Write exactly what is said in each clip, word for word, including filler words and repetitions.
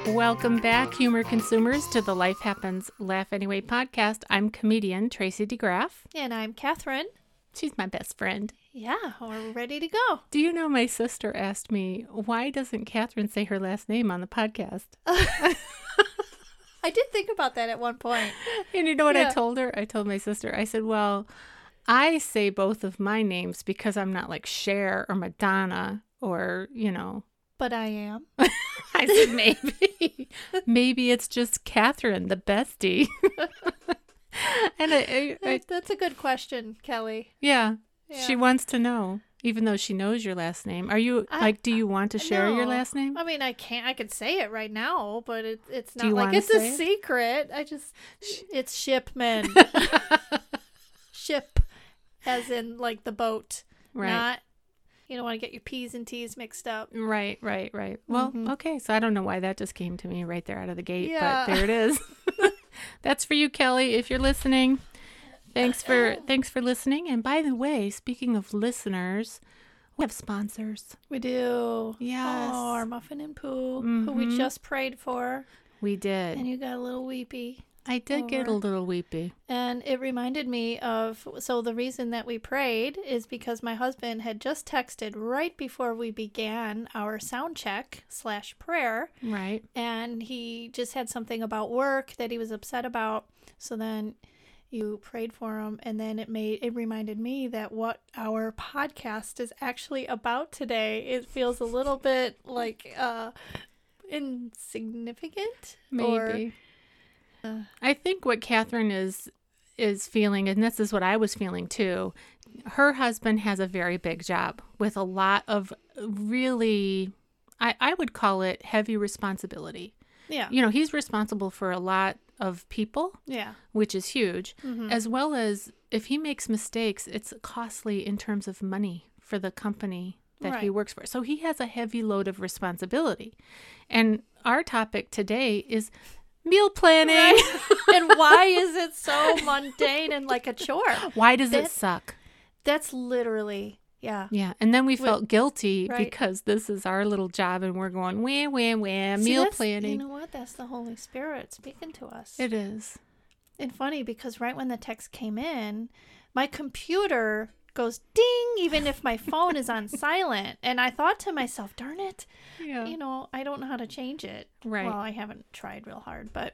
Welcome back, humor consumers, to the Life Happens, Laugh Anyway podcast. I'm comedian Tracy DeGraff. And I'm Catherine. She's my best friend. Yeah, we're ready to go. Do you know my sister asked me, why doesn't Catherine say her last name on the podcast? I did think about that at one point. And you know what Yeah. I told her? I told my sister, I said, well, I say both of my names because I'm not like Cher or Madonna or, you know. But I am. I said, maybe. Maybe it's just Catherine, the bestie. And I, I, I, That's a good question, Kelly. yeah, Yeah. she wants to know, even though she knows your last name. Are you, I- like, do you want to share your No. last name? I mean, I can't. I could say it right now, but it, it's Do you not like wanna it's a say it? secret. I just, it's Shipman. Ship, as in like the boat, Right. not. You don't want to get your P's and T's mixed up. Right, right, right. Well, Mhm. okay, so I don't know why that just came to me right there out of the gate, Yeah. but there it is. That's for you, Kelly, if you're listening. Thanks for thanks for listening. And by the way, speaking of listeners, we have sponsors. We do. Yes. Oh, our Muffin and Pooh, who we Mhm. just prayed for. We did. And you got a little weepy. I did get a over. little weepy. And it reminded me of, so the reason that we prayed is because my husband had just texted right before we began our sound check slash prayer. Right. And he just had something about work that he was upset about. So then you prayed for him. And then it made, it reminded me that what our podcast is actually about today. It feels a little bit like uh, insignificant. Or, Maybe. I think what Catherine is is feeling, and this is what I was feeling too, her husband has a very big job with a lot of really, I, I would call it heavy responsibility. yeah. You know, he's responsible for a lot of people, Yeah. which is huge, Mhm. as well as if he makes mistakes, it's costly in terms of money for the company that he Right. works for. So he has a heavy load of responsibility. And our topic today is meal planning. Right. And why is it so mundane and like a chore? Why does it That- suck? That's literally, yeah. Yeah. And then we Wait, felt guilty right. because this is our little job and we're going, wah, wah, wah, See, meal that's- planning. You know what? That's the Holy Spirit speaking to us. It is. And funny because right when the text came in, my computer goes ding, even if my phone is on silent. And I thought to myself, darn it, Yeah. you know, I don't know how to change it. Right. Well, I haven't tried real hard, but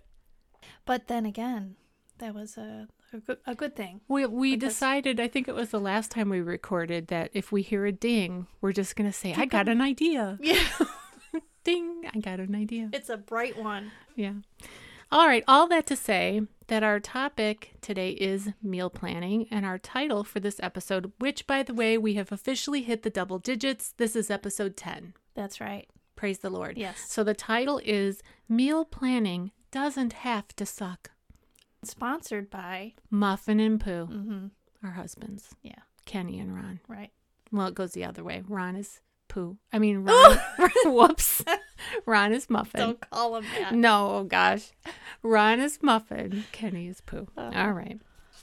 but then again, that was a a good, a good thing. We we Because- decided, I think it was the last time we recorded, that if we hear a ding, we're just going to say, I got an idea. Yeah. Ding, I got an idea. It's a bright one. Yeah. All right. All that to say that our topic today is meal planning, and our title for this episode, which, by the way, we have officially hit the double digits. This is episode ten. That's right. Praise the Lord. Yes. So the title is Meal Planning Doesn't Have to Suck. Sponsored by. Muffin and Pooh, Mm-hmm. our husbands. Yeah. Kenny and Ron. Right. Well, it goes the other way. Ron is Pooh. I mean, Ron. Whoops. Ron is Muffin. Don't call him that. No, oh gosh. Ron is Muffin. Kenny is Pooh. Uh-huh. All right.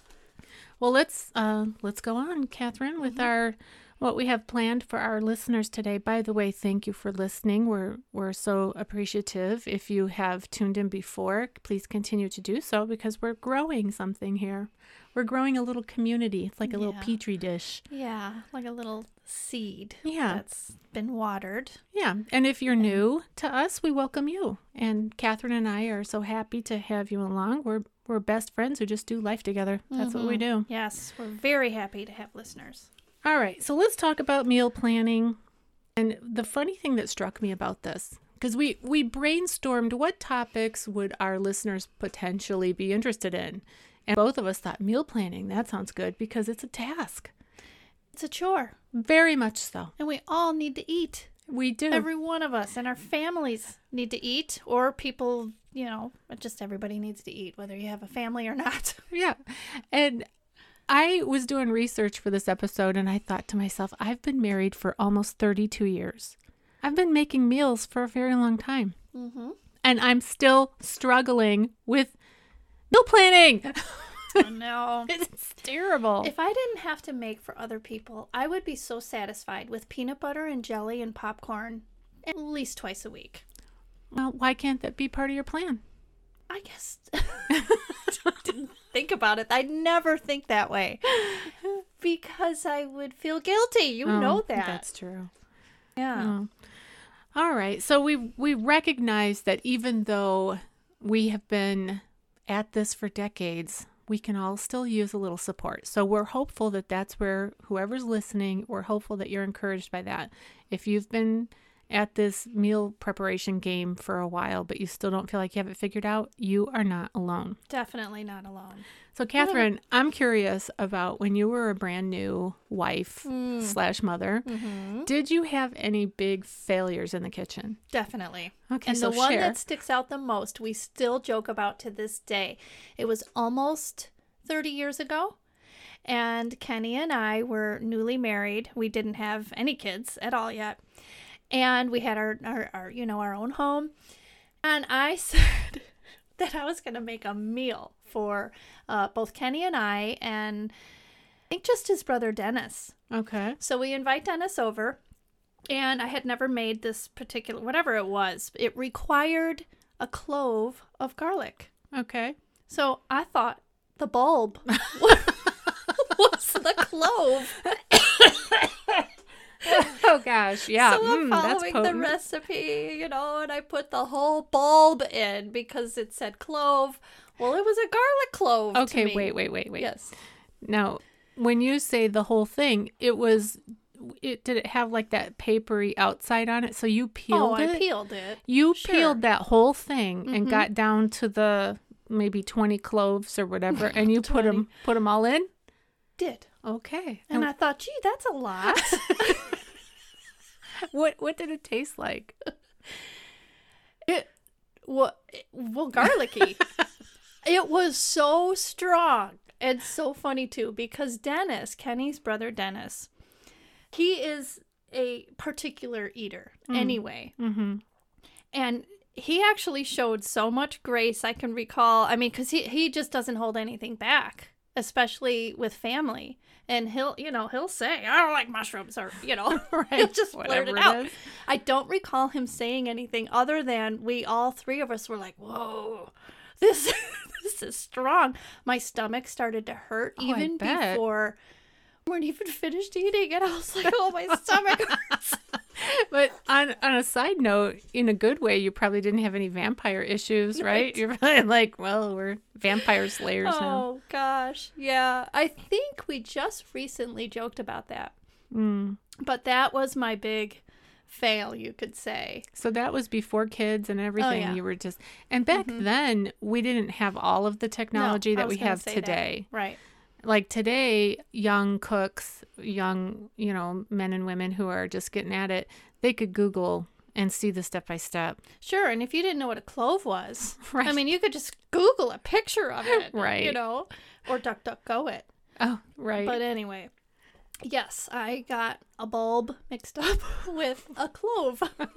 Well, let's uh, let's go on, Catherine, with our what we have planned for our listeners today. By the way, thank you for listening. We're we're so appreciative. If you have tuned in before, please continue to do so because we're growing something here. We're growing a little community. It's like a little Yeah. petri dish. Yeah, like a little seed. Yeah. That's been watered. Yeah, and if you're new to us, we welcome you. And Catherine and I are so happy to have you along. We're we're best friends who just do life together. That's what we do. Yes, we're very happy to have listeners. All right, so let's talk about meal planning. And the funny thing that struck me about this, because we we brainstormed what topics would our listeners potentially be interested in, and both of us thought meal planning. That sounds good because it's a task. It's a chore, Very much so. and we all need to eat. We do. Every one of us and our families need to eat, or people, you know, just everybody needs to eat, whether you have a family or not. Yeah. And I was doing research for this episode and I thought to myself, I've been married for almost thirty-two years. I've been making meals for a very long time. Mm-hmm. And I'm still struggling with meal planning. I know. It's terrible. If I didn't have to make for other people, I would be so satisfied with peanut butter and jelly and popcorn at least twice a week. Well, why can't that be part of your plan? I guess didn't think about it. I never think that way because I would feel guilty. You Oh, know that. That's true. Yeah. Oh. All right. So we we recognize that even though we have been at this for decades, we can all still use a little support. So we're hopeful that that's where whoever's listening, we're hopeful that you're encouraged by that. If you've been at this meal preparation game for a while, but you still don't feel like you have it figured out, you are not alone. Definitely not alone. So, Catherine, I'm curious about when you were a brand new wife Mm. slash mother, Mm-hmm. did you have any big failures in the kitchen? Definitely. Okay, And so the one share. that sticks out the most, we still joke about to this day. It was almost thirty years ago, and Kenny and I were newly married. We didn't have any kids at all yet. And we had our, our, our you know, our own home. And I said that I was going to make a meal for uh, both Kenny and I, and I think just his brother Dennis. Okay. So we invite Dennis over, and I had never made this particular, whatever it was. It required a clove of garlic. Okay. So I thought the bulb was the clove. Oh, gosh. Yeah. So I'm mm, that's following the potent. recipe, you know, and I put the whole bulb in because it said clove. Well, it was a garlic clove. Okay, to me. wait, wait, wait, wait. Yes. Now, when you say the whole thing, it was, it did it have like that papery outside on it? So you peeled Oh, it? I peeled it. You Sure. peeled that whole thing and Mhm. got down to the maybe twenty cloves or whatever, and you put them put them all in? Did. Okay. And I thought, gee, that's a lot. what what did it taste like? It well, well garlicky. It was so strong and so funny too because Dennis, Kenny's brother Dennis, he is a particular eater Mm. anyway. Mm-hmm. And he actually showed so much grace. I can recall, I mean, because he, he just doesn't hold anything back, especially with family. And he'll, you know, he'll say, I don't like mushrooms, or, you know, Right. he'll just blurt Whatever it it out. is. I don't recall him saying anything other than we all three of us were like, whoa, this, this is strong. My stomach started to hurt Oh, I even bet. before we weren't even finished eating. And I was like, oh, my stomach hurts. But on on a side note, in a good way, you probably didn't have any vampire issues, right? Right. You're probably like, well, we're vampire slayers now. Oh, gosh. Yeah. I think we just recently joked about that. Mm. But that was my big fail, you could say. So that was before kids and everything. yeah. You were just, and back Mhm. then we didn't have all of the technology No, I that was we gonna have say that. today. Right. Like today, young cooks, young, you know, men and women who are just getting at it, they could Google and see the step by step. Sure. And if you didn't know what a clove was, Right. I mean, you could just Google a picture of it. Right. You know, or DuckDuckGo it. Oh, right. But anyway, yes, I got a bulb mixed up with a clove.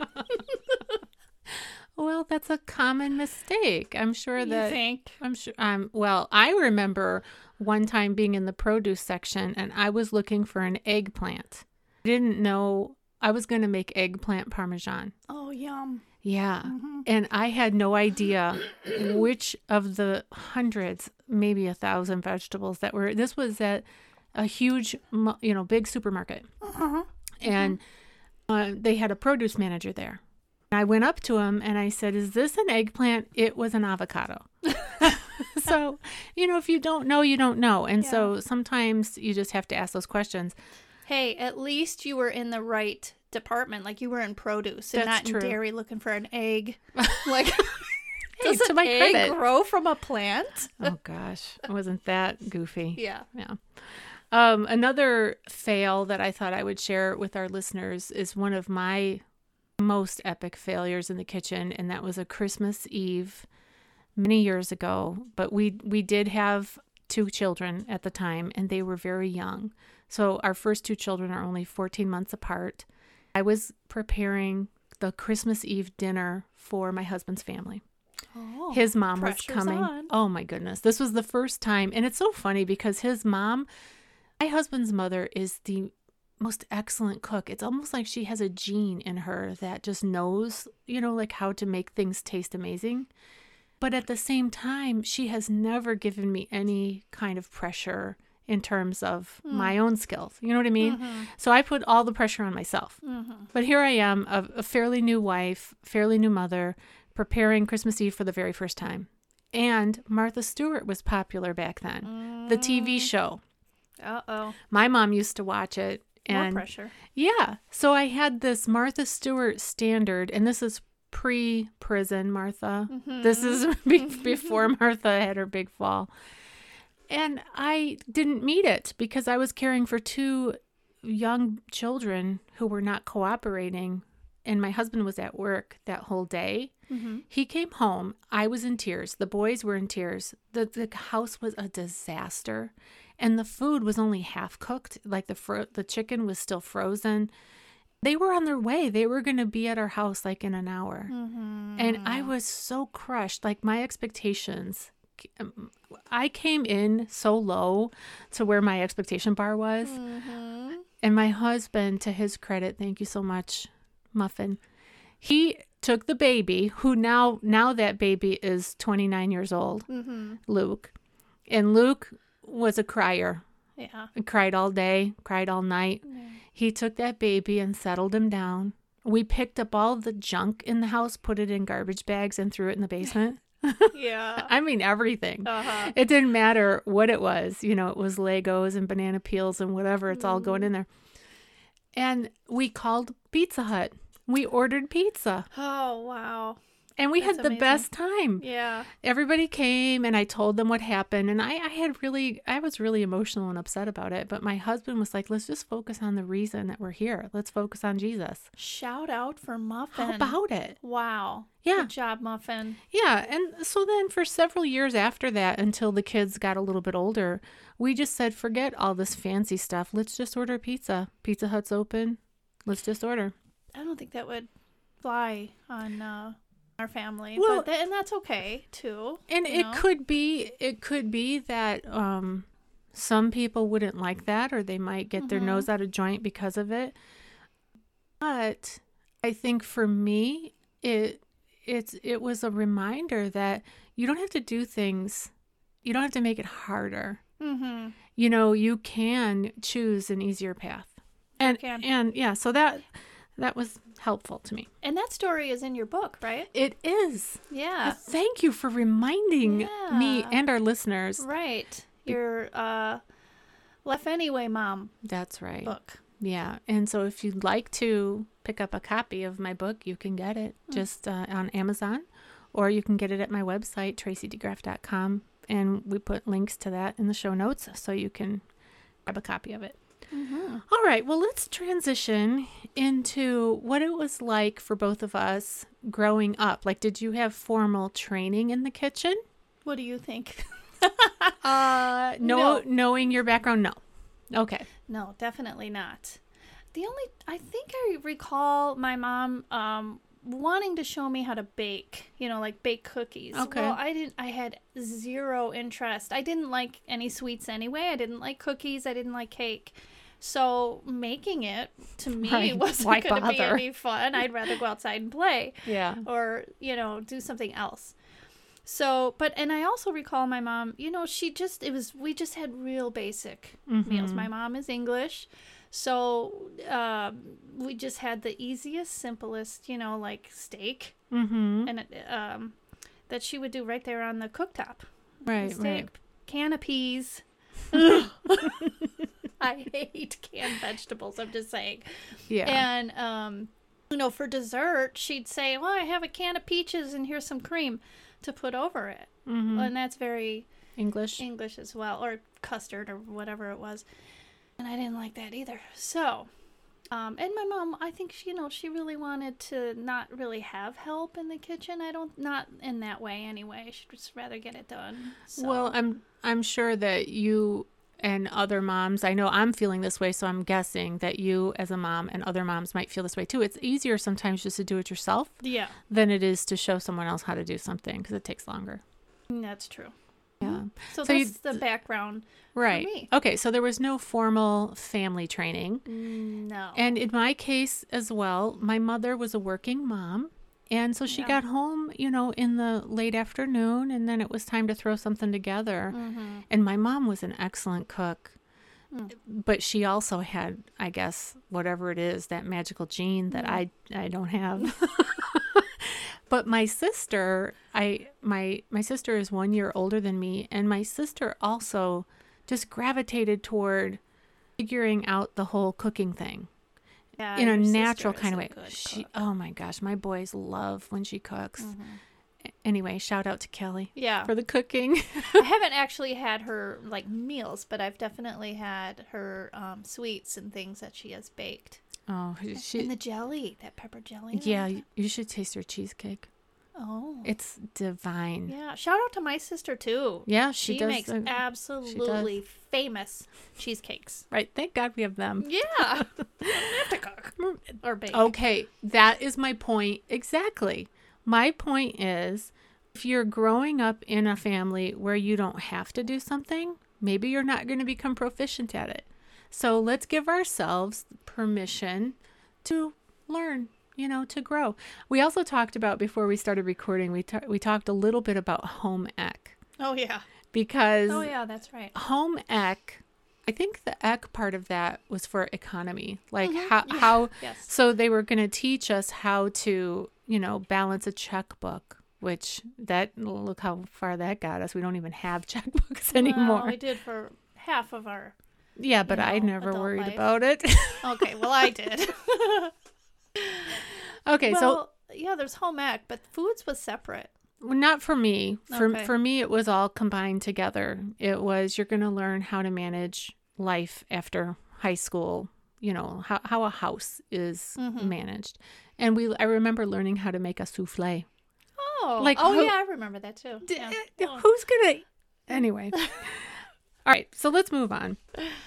Well, that's a common mistake. I'm sure You that think? I'm sure. Um. Well, I remember one time being in the produce section, and I was looking for an eggplant. I didn't know I was going to make eggplant parmesan. Oh, yum. Yeah, Mhm. and I had no idea which of the hundreds, maybe a thousand vegetables that were. This was at a huge, mu- you know, big supermarket, Uh-huh. and uh, they had a produce manager there. I went up to him and I said, "Is this an eggplant?" It was an avocado. So, you know, if you don't know, you don't know. And Yeah. so sometimes you just have to ask those questions. Hey, at least you were in the right department. Like you were in produce and That's not true. in dairy looking for an egg. Like, Hey, does to an my egg credit. grow from a plant? Oh, gosh. It wasn't that goofy. Yeah. Yeah. Um, another fail that I thought I would share with our listeners is one of my most epic failures in the kitchen, and that was a Christmas Eve many years ago. But we we did have two children at the time, and they were very young. So our first two children are only fourteen months apart. I was preparing the Christmas Eve dinner for my husband's family. Oh, His mom was pressure's coming. on. Oh my goodness. This was the first time. And it's so funny because his mom, my husband's mother, is the most excellent cook. It's almost like she has a gene in her that just knows, you know, like how to make things taste amazing. But at the same time, she has never given me any kind of pressure in terms of mm. my own skills. You know what I mean? Mm-hmm. So I put all the pressure on myself. Mm-hmm. But here I am, a, a fairly new wife, fairly new mother, preparing Christmas Eve for the very first time. And Martha Stewart was popular back then. Mm. The T V show. Uh-oh. My mom used to watch it. And more pressure. Yeah. So I had this Martha Stewart standard, and this is pre-prison Martha. Mm-hmm. This is be- before Martha had her big fall. And I didn't meet it because I was caring for two young children who were not cooperating. And my husband was at work that whole day. Mm-hmm. He came home. I was in tears. The boys were in tears. The, the house was a disaster. And the food was only half cooked. Like the fro- the chicken was still frozen. They were on their way. They were going to be at our house like in an hour. Mm-hmm. And I was so crushed. Like my expectations, I came in so low to where my expectation bar was. Mm-hmm. And my husband, to his credit, thank you so much, Muffin, he took the baby, who now, now that baby is twenty-nine years old, mm-hmm. Luke. And Luke was a crier. Yeah. Cried all day, cried all night. Yeah. He took that baby and settled him down. We picked up all the junk in the house, put it in garbage bags, and threw it in the basement. Yeah. I mean, everything. Uh-huh. It didn't matter what it was. You know, it was Legos and banana peels and whatever. It's mm. all going in there. And we called Pizza Hut. We ordered pizza. Oh, wow. And we That's had the amazing. best time. Yeah. Everybody came and I told them what happened. And I, I had really, I was really emotional and upset about it. But my husband was like, let's just focus on the reason that we're here. Let's focus on Jesus. Shout out for Muffin. How about it? Wow. Yeah. Good job, Muffin. Yeah. And so then for several years after that, until the kids got a little bit older, we just said, forget all this fancy stuff. Let's just order pizza. Pizza Hut's open. Let's just order. I don't think that would fly on uh, our family, well, but th- and that's okay too. And it know? could be, it could be that um, some people wouldn't like that, or they might get mm-hmm. their nose out of joint because of it. But I think for me, it it's it was a reminder that you don't have to do things, you don't have to make it harder. Mm-hmm. You know, you can choose an easier path, and and yeah, so that. That was helpful to me. And that story is in your book, right? It is. Yeah. But thank you for reminding yeah. me and our listeners. Right. Your uh, Left Anyway Mom. That's right. Book. Yeah. And so if you'd like to pick up a copy of my book, you can get it mm. just uh, on Amazon, or you can get it at my website, tracy d graff dot com. And we put links to that in the show notes so you can grab a copy of it. Mm-hmm. All right, well, let's transition into what it was like for both of us growing up. Like, did you have formal training in the kitchen? What do you think? uh, no, no, knowing your background, no. Okay. No, definitely not. The only, I think I recall my mom um, wanting to show me how to bake, you know, like bake cookies. Okay. Well, I didn't, I had zero interest. I didn't like any sweets anyway. I didn't like cookies. I didn't like cake. So making it, to me, right. wasn't going to be any fun. I'd rather go outside and play. Yeah. Or, you know, do something else. So, but, and I also recall my mom, you know, she just, it was, we just had real basic mm-hmm. meals. My mom is English. So um, we just had the easiest, simplest, you know, like steak. Mm-hmm. And um, that she would do right there on the cooktop. Right, steak, right. Can of peas. I hate canned vegetables, I'm just saying. Yeah. And, um, you know, for dessert, she'd say, well, I have a can of peaches and here's some cream to put over it. Mm-hmm. And that's very English. English as well, or custard or whatever it was. And I didn't like that either. So, um, and my mom, I think, she, you know, she really wanted to not really have help in the kitchen. I don't, not in that way anyway. She'd just rather get it done. So. Well, I'm, I'm sure that you and other moms, I know I'm feeling this way, so I'm guessing that you as a mom and other moms might feel this way too. It's easier sometimes just to do it yourself yeah. than it is to show someone else how to do something because it takes longer. That's true. Yeah. So, So you- that's the background Right. for me. Okay, so there was no formal family training. No. And in my case as well, my mother was a working mom. And so she Yeah. got home, you know, in the late afternoon, and then it was time to throw something together. Mm-hmm. And my mom was an excellent cook, Mm. but she also had, I guess, whatever it is, that magical gene that Mm. I I don't have. But my sister, I my my sister is one year older than me, and my sister also just gravitated toward figuring out the whole cooking thing. Yeah, In a your sister natural is kind of a way. good She, cook. oh my gosh, my boys love when she cooks. Mhm. A- Anyway, shout out to Kelly Yeah. for the cooking. I haven't actually had her like meals, but I've definitely had her um, sweets and things that she has baked. Oh, and she, the jelly, that pepper jelly. that yeah, I y- you should taste her cheesecake. Oh. It's divine. Yeah. Shout out to my sister too. Yeah, she, She, does. makes a- absolutely famous cheesecakes. right. Thank God we have them. Yeah. I don't have to cook or bake. Okay, that is my point. Exactly. My point is if you're growing up in a family where you don't have to do something, maybe you're not going to become proficient at it. So let's give ourselves permission to learn, you know, to grow. We also talked about, before we started recording, we, ta- we talked a little bit about home ec, Oh yeah. because Oh yeah, that's right. home ec, I think the ec part of that was for economy, like Mhm. how, Yeah. how Yes. so they were going to teach us how to, you know, balance a checkbook, which that, look how far that got us. We don't even have checkbooks anymore. Well, we did for half of our. Yeah, but you I know, never adult worried life. about it. Okay, well I did. Okay, so well, yeah, there's home ec, but foods was separate. well, not for me. For Okay. for me, it was all combined together. It was, you're going to learn how to manage life after high school, you know, how, how a house is Mhm. managed. And we I remember learning how to make a souffle. Oh, Like, oh who- yeah, I remember that too. D- Yeah. uh, Oh. Who's gonna anyway? All right, so let's move on.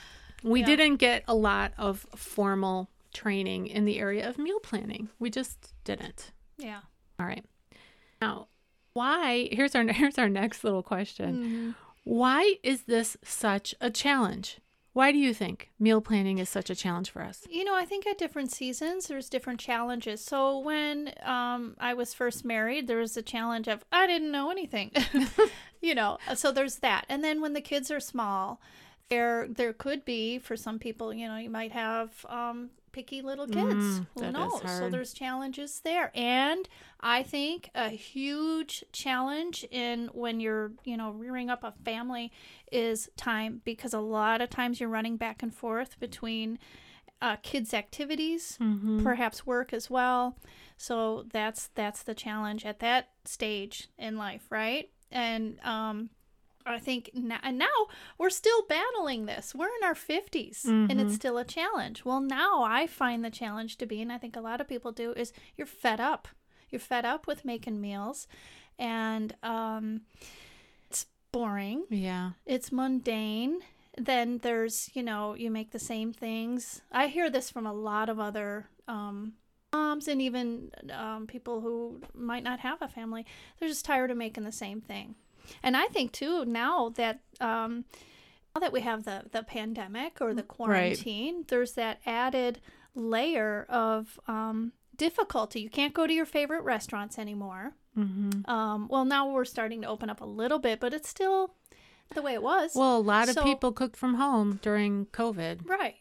We Yeah. didn't get a lot of formal training in the area of meal planning. We just didn't. Yeah. All right. Now, why? Here's our here's our next little question. Mhm. Why is this such a challenge? Why do you think meal planning is such a challenge for us? You know, I think at different seasons there's different challenges. So when um, I was first married, there was a challenge of I didn't know anything. You know, so there's that. And then when the kids are small, there there could be for some people, you know, you might have um, picky little kids. Mm, Who that is knows? So hard. there's challenges there. And I think a huge challenge in when you're, you know, rearing up a family is time, because a lot of times you're running back and forth between uh, kids' activities, Mm-hmm. perhaps work as well. So that's that's the challenge at that stage in life, right? And um, I think now, and now we're still battling this. We're in our fifties, and Mhm. it's still a challenge. Well, now I find the challenge to be, and I think a lot of people do, is you're fed up. You're fed up with making meals, and um, it's boring. Yeah. It's mundane. Then there's, you know, you make the same things. I hear this from a lot of other um, moms and even um, people who might not have a family. They're just tired of making the same thing. And I think, too, now that um, now that we have the, the pandemic or the quarantine, there's that added layer of um, difficulty. You can't go to your favorite restaurants anymore. Mm-hmm. Um, well, now we're starting to open up a little bit, but it's still the way it was. Well, a lot of So- people cooked from home during COVID. Right.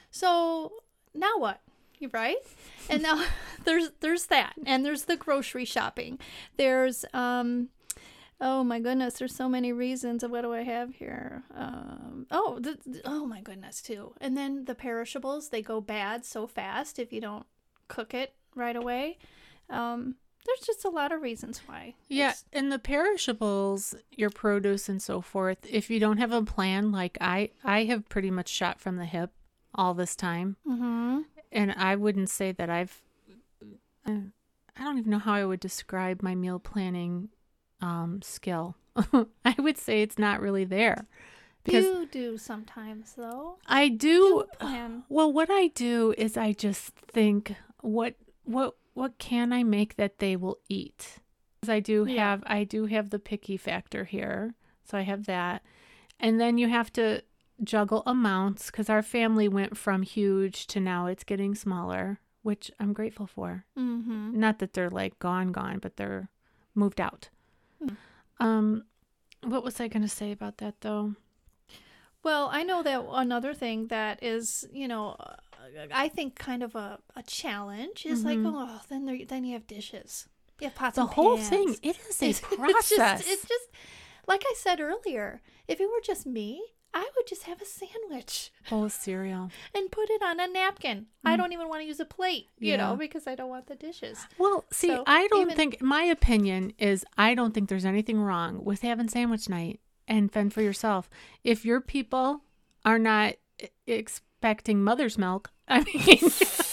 So now what? You right? And now there's there's that, and there's the grocery shopping. There's um, oh my goodness, there's so many reasons. Of what do I have here? Um, oh, the, the- oh my goodness, too. And then the perishables, they go bad so fast if you don't cook it right away. Um, there's just a lot of reasons why. Yeah, It's- and the perishables, your produce and so forth, if you don't have a plan, like I, I have pretty much shot from the hip all this time. Mhm. And I wouldn't say that I've, uh, I don't even know how I would describe my meal planning um, skill. I would say it's not really there. Because You do sometimes, though. I Do do, a plan. well, what I do is I just think, what, what, what can I make that they will eat? 'Cause I do Yeah. have, I do have the picky factor here. So I have that. And then you have to juggle amounts because our family went from huge to now it's getting smaller, which I'm grateful for. Mm-hmm. Not that they're like gone, gone, but they're moved out. Mm. Um, what was I going to say about that though? Well, I know that another thing that is, you know, uh, I think kind of a, a challenge is Mm-hmm. like, oh, then there, then you have dishes. You have pots The and whole pans. thing, it is a It's process. just, it's just, like I said earlier, if it were just me, I would just have a sandwich Bowl of cereal. and put it on a napkin. I don't even want to use a plate, you Yeah. know, because I don't want the dishes. Well, see, So I don't even- think, my opinion is I don't think there's anything wrong with having sandwich night and fend for yourself. If your people are not e- expecting mother's milk, I mean,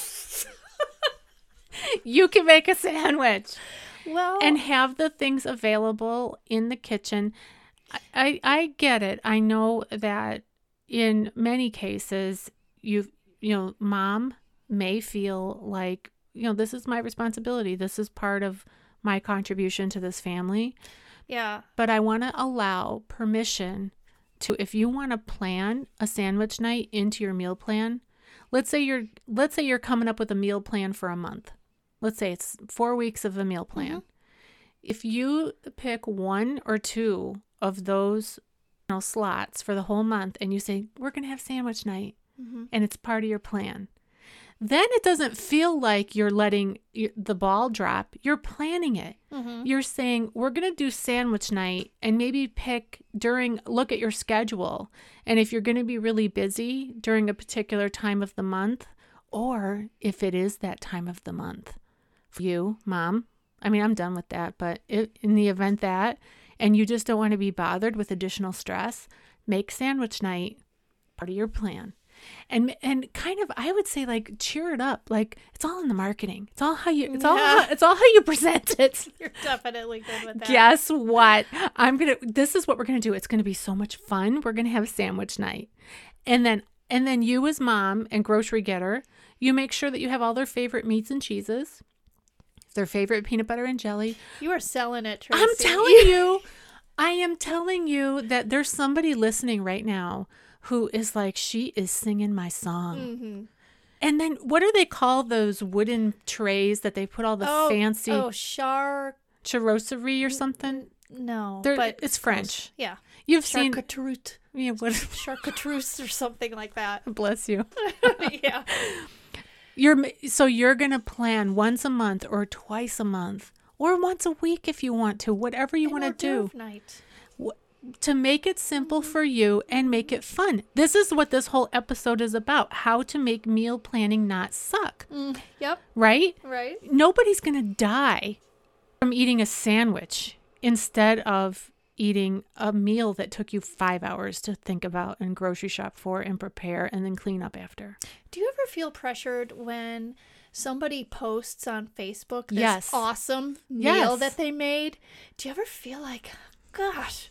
you can make a sandwich Well, and have the things available in the kitchen. I, I, I get it. I know that in many cases, you you know, mom may feel like, you know, this is my responsibility. This is part of my contribution to this family. yeah. But I want to allow permission to, if you want to plan a sandwich night into your meal plan, let's say you're, let's say you're coming up with a meal plan for a month. Let's say it's four weeks of a meal plan. Mm-hmm. If you pick one or two of those, you know, slots for the whole month and you say, we're going to have sandwich night, Mm-hmm. and it's part of your plan, then it doesn't feel like you're letting y- the ball drop. You're planning it. Mm-hmm. You're saying, we're going to do sandwich night, and maybe pick during, look at your schedule. And if you're going to be really busy during a particular time of the month, or if it is that time of the month for you, mom, I mean, I'm done with that. But if, in the event that, and you just don't want to be bothered with additional stress, make sandwich night part of your plan. And and kind of, I would say, like, cheer it up. Like, it's all in the marketing. It's all how you. It's all. Yeah. How, it's all how you present it. You're definitely good with that. Guess what? I'm gonna. This is what we're gonna do. It's gonna be so much fun. We're gonna have a sandwich night, and then and then you as mom and grocery getter, you make sure that you have all their favorite meats and cheeses, their favorite peanut butter and jelly. You are selling it, Tracy. I'm telling you, I am telling you that there's somebody listening right now who is like, she is singing my song. Mm-hmm. And then what do they call those wooden trays that they put all the oh, fancy Oh, char... churrosserie or something? No, They're- but it's close. French. Yeah. You've seen, Charcuterie. yeah, what? Charcuterie or something like that. Bless you. Yeah. You're so you're gonna plan once a month or twice a month or once a week if you want to, whatever you An want to hors do. d'oeuvre night. To make it simple for you and make it fun. This is what this whole episode is about, how to make meal planning not suck, Mm, yep. right? Right. Nobody's going to die from eating a sandwich instead of eating a meal that took you five hours to think about and grocery shop for and prepare and then clean up after. Do you ever feel pressured when somebody posts on Facebook this Yes. awesome Yes. meal that they made? Do you ever feel like, gosh,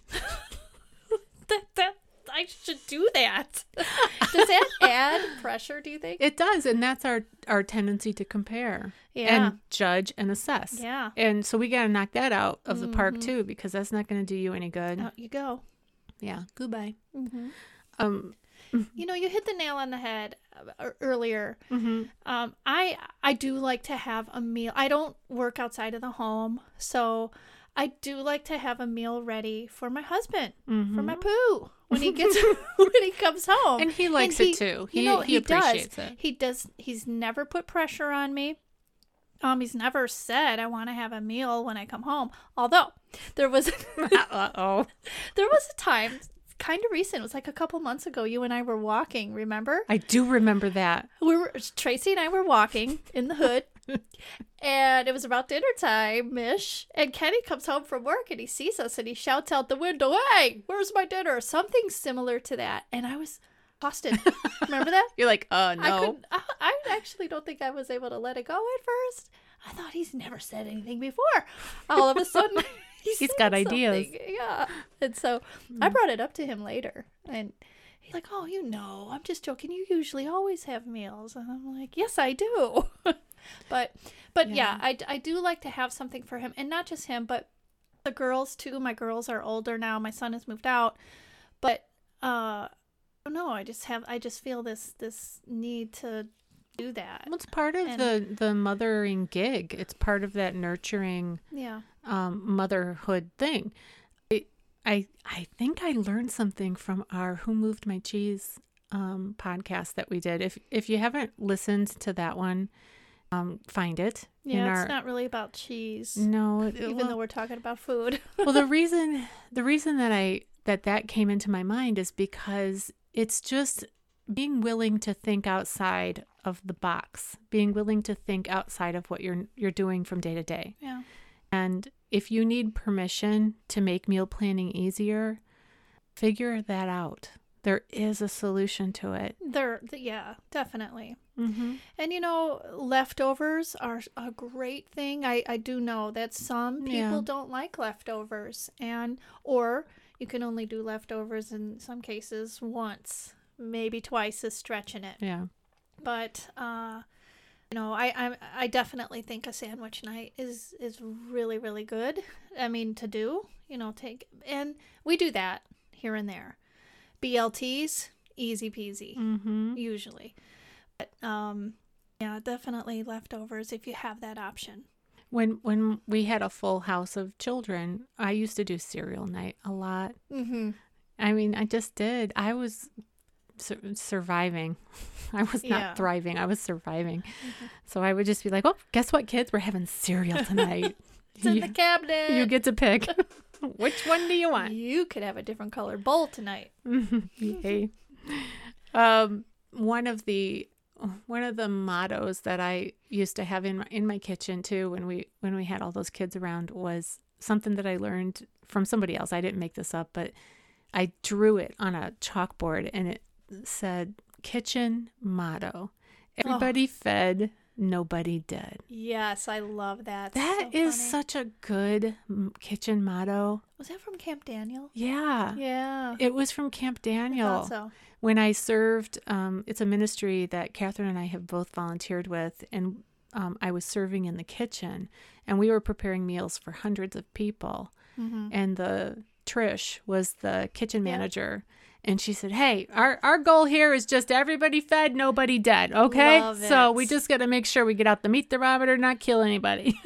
that, that I should do that? Does that add pressure, do you think? It does, and that's our, our tendency to compare Yeah. and judge and assess. Yeah. And so we got to knock that out of the park Mhm. too, because that's not going to do you any good. Out you go. Yeah. Goodbye. Mm-hmm. Um. You know, you hit the nail on the head uh, earlier. Mhm. Um, I I do like to have a meal. I don't work outside of the home, so I do like to have a meal ready for my husband, for my poo, when he gets when he comes home. And he likes And it too. He you know, he, he appreciates does. it. He does. He's never put pressure on me. Um, he's never said I want to have a meal when I come home. Although there was Uh oh. there was a time, kind of recent. It was like a couple months ago. You and I were walking. Remember? I do remember that. We were Tracy and I were walking in the hood, and it was about dinner time ish. And Kenny comes home from work and he sees us and he shouts out the window, "Hey, where's my dinner?" Something similar to that. And I was exhausted. Remember that? You're like, uh, I no. couldn't. I, I actually don't think I was able to let it go at first. I thought he's never said anything before. All of a sudden, he He's said got ideas. something. Yeah. And so I brought it up to him later, and he's like, "Oh, you know, I'm just joking. You usually always have meals." And I'm like, "Yes, I do." but, but yeah, Yeah. I, I do like to have something for him, and not just him, but the girls too. My girls are older now. My son has moved out, but uh, I don't know. I just have. I just feel this this need to do that. Well, it's part of And- the the mothering gig. It's part of that nurturing Yeah. um, motherhood thing. I, I I think I learned something from our Who Moved My Cheese um, podcast that we did. If if you haven't listened to that one, um, find it. in Yeah, our, it's not really about cheese, No, it- even well, though we're talking about food. well, the reason the reason that I that that came into my mind is because it's just being willing to think outside of the box, being willing to think outside of what you're you're doing from day to day. Yeah. And if you need permission to make meal planning easier, figure that out. There is a solution to it. There, th- yeah, definitely. Mm-hmm. And you know, leftovers are a great thing. I, I do know that some people Yeah. don't like leftovers, and or you can only do leftovers in some cases once, maybe twice is stretching it. Yeah. But uh, you know, I, I I definitely think a sandwich night is is really really good. I mean, to do, you know, take and we do that here and there. B L Ts, easy peasy, Mm-hmm. usually. But um, yeah, definitely leftovers if you have that option. When when we had a full house of children, I used to do cereal night a lot. Mm-hmm. I mean, I just did. I was sur- surviving. I was not Yeah. thriving. I was surviving. So I would just be like, "Oh, guess what, kids? We're having cereal tonight. It's in you, the cabinet. you get to pick. Which one do you want?" You could have a different colored bowl tonight. Yay. Um, one of the one of the mottos that I used to have in my, in my kitchen too, when we when we had all those kids around, was something that I learned from somebody else. I didn't make this up, but I drew it on a chalkboard, and it said, "Kitchen motto: Everybody fed, nobody dead." Yes, I love that. That So is funny. such a good mm, kitchen motto. Was that from Camp Daniel? Yeah. Yeah. It was from Camp I Daniel. thought so. When I served, um, it's a ministry that Catherine and I have both volunteered with, and um, I was serving in the kitchen, and we were preparing meals for hundreds of people. Mm-hmm. And the Trish was the kitchen Yeah. manager, and she said, "Hey, our our goal here is just everybody fed, nobody dead. Okay, Love so it. we just got to make sure we get out the meat thermometer, not kill anybody."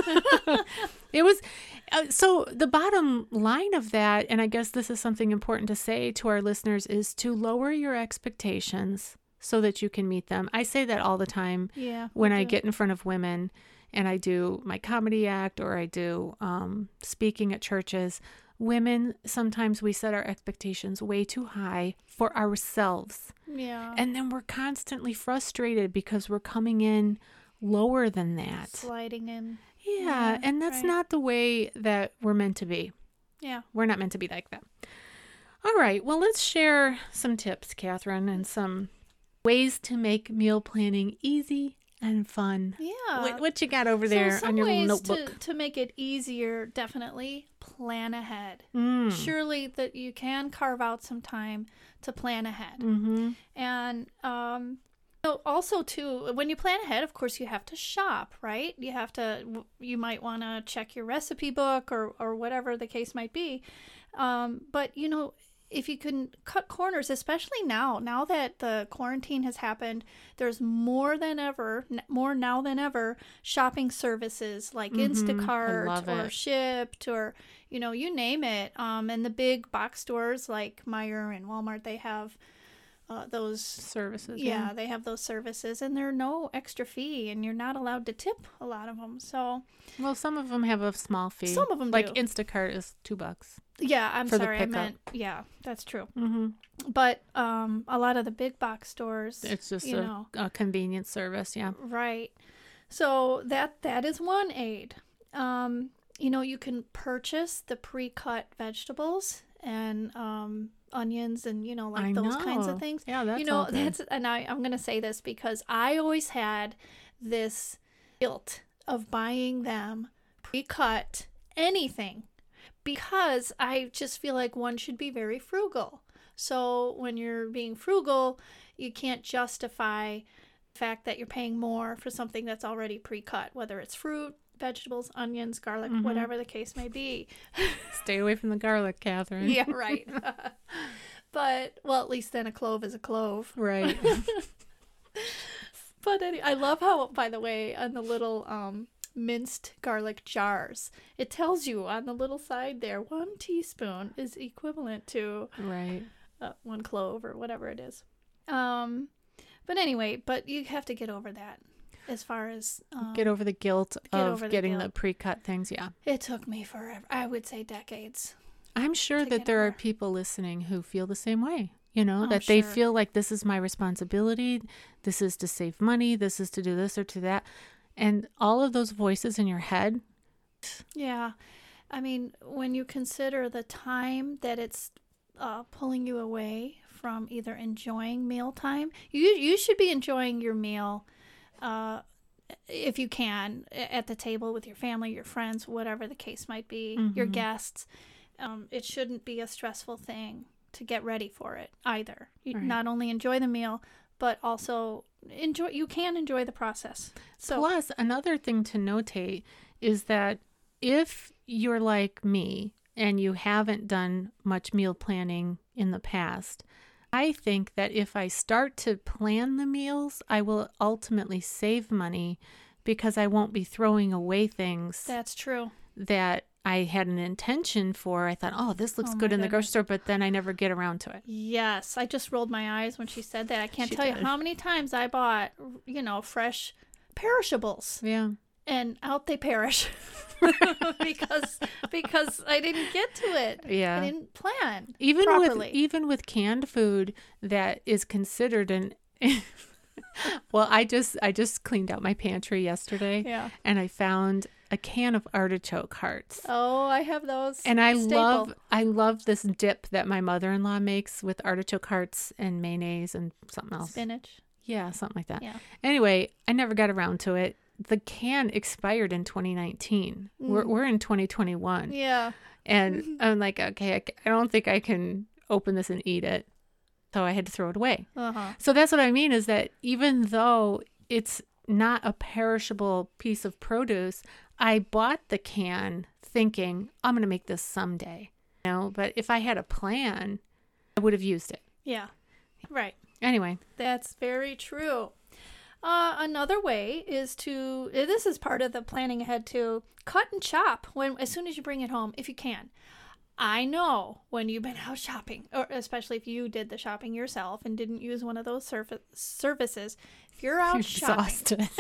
It was. Uh, so the bottom line of that, and I guess this is something important to say to our listeners, is to lower your expectations so that you can meet them. I say that all the time Yeah. when me I too. get in front of women and I do my comedy act or I do um, speaking at churches. Women, sometimes we set our expectations way too high for ourselves. Yeah. And then we're constantly frustrated because we're coming in lower than that. Sliding in. Yeah, Yeah, and that's right. not the way that we're meant to be. Yeah. We're not meant to be like that. All right, well, let's share some tips, Catherine, and some ways to make meal planning easy and fun. Yeah. What, what you got over So there some on your little ways notebook? To, to make it easier, definitely plan ahead. Mm. Surely that you can carve out some time to plan ahead. Mm-hmm. And um, so also too, when you plan ahead, of course, you have to shop, right? You have to. You might want to check your recipe book or or whatever the case might be. Um, but you know, if you can cut corners, especially now, now that the quarantine has happened, there's more than ever, n- more now than ever, shopping services like Mhm. I Instacart love or it. Shipt or, you know, you name it. Um, and the big box stores like Meijer and Walmart, they have uh, those. Services. Yeah, they have those services, and they're no extra fee, and you're not allowed to tip a lot of them. So, Well, some of them have a small fee. Some of 'em like do. Instacart is two bucks. yeah, I'm For the sorry, I pickup. meant, yeah, that's true. Mm-hmm. But um, a lot of the big box stores, It's just you a, know, a convenience service. Yeah. right. So that that is one aid. Um, you know, you can purchase the pre-cut vegetables and um, onions and, you know, like I those kinds know. of things. Yeah, that's you know, all good. that's, and I, I'm going to say this because I always had this guilt of buying them pre-cut anything because I just feel like one should be very frugal. So when you're being frugal, you can't justify the fact that you're paying more for something that's already pre-cut, whether it's fruit, vegetables, onions, garlic, Mhm. whatever the case may be. Stay away from the garlic, Catherine. Yeah, right. But, well, at least then a clove is a clove. Right. But any, I love how, by the way, on the little um, minced garlic jars, it tells you on the little side there, one teaspoon is equivalent to Right. uh, one clove or whatever it is. Um, but anyway, but you have to get over that as far as... Um, Get over the guilt get of over the getting guilt. the pre-cut things. Yeah. It took me forever. I would say decades. I'm sure To that get there are over. people listening who feel the same way. You know, Oh, that they sure. feel like this is my responsibility. This is to save money. This is to do this or to that. And all of those voices in your head. Yeah. I mean, when you consider the time that it's uh, pulling you away from either enjoying mealtime, you you should be enjoying your meal uh, if you can at the table with your family, your friends, whatever the case might be, your Mhm. guests. Um, it shouldn't be a stressful thing to get ready for it either. You Right. not only enjoy the meal, but also enjoy. You can enjoy the process. So Plus, another thing to notate is that if you're like me and you haven't done much meal planning in the past, I think that if I start to plan the meals, I will ultimately save money because I won't be throwing away things that's true. that I had an intention for. I thought, oh, this looks Oh, my good in the grocery goodness. store, but then I never get around to it. Yes, I just rolled my eyes when she said that. I can't She tell did. you how many times I bought, you know, fresh perishables, Yeah. and out they perish because because I didn't get to it. Yeah. I didn't plan Even properly. with even with canned food that is considered an well, I just I just cleaned out my pantry yesterday yeah. and I found a can of artichoke hearts. Oh, I have those. And I staple. love I love this dip that my mother-in-law makes with artichoke hearts and mayonnaise and something else. spinach. Yeah, something like that. Yeah. Anyway, I never got around to it. The can expired in twenty nineteen. We're Mm. we're in twenty twenty-one. Yeah. And I'm like, okay, I, c- I don't think I can open this and eat it. So I had to throw it away. Uh-huh. So that's what I mean is that even though it's not a perishable piece of produce, I bought the can thinking, I'm going to make this someday. You know, but if I had a plan, I would have used it. Yeah. Right. Anyway, That's very true. Uh, another way is to, uh, this is part of the planning ahead too, cut and chop when as soon as you bring it home, if you can. I know when you've been out shopping, or especially if you did the shopping yourself and didn't use one of those surf- services, if you're out you're shopping, exhausted.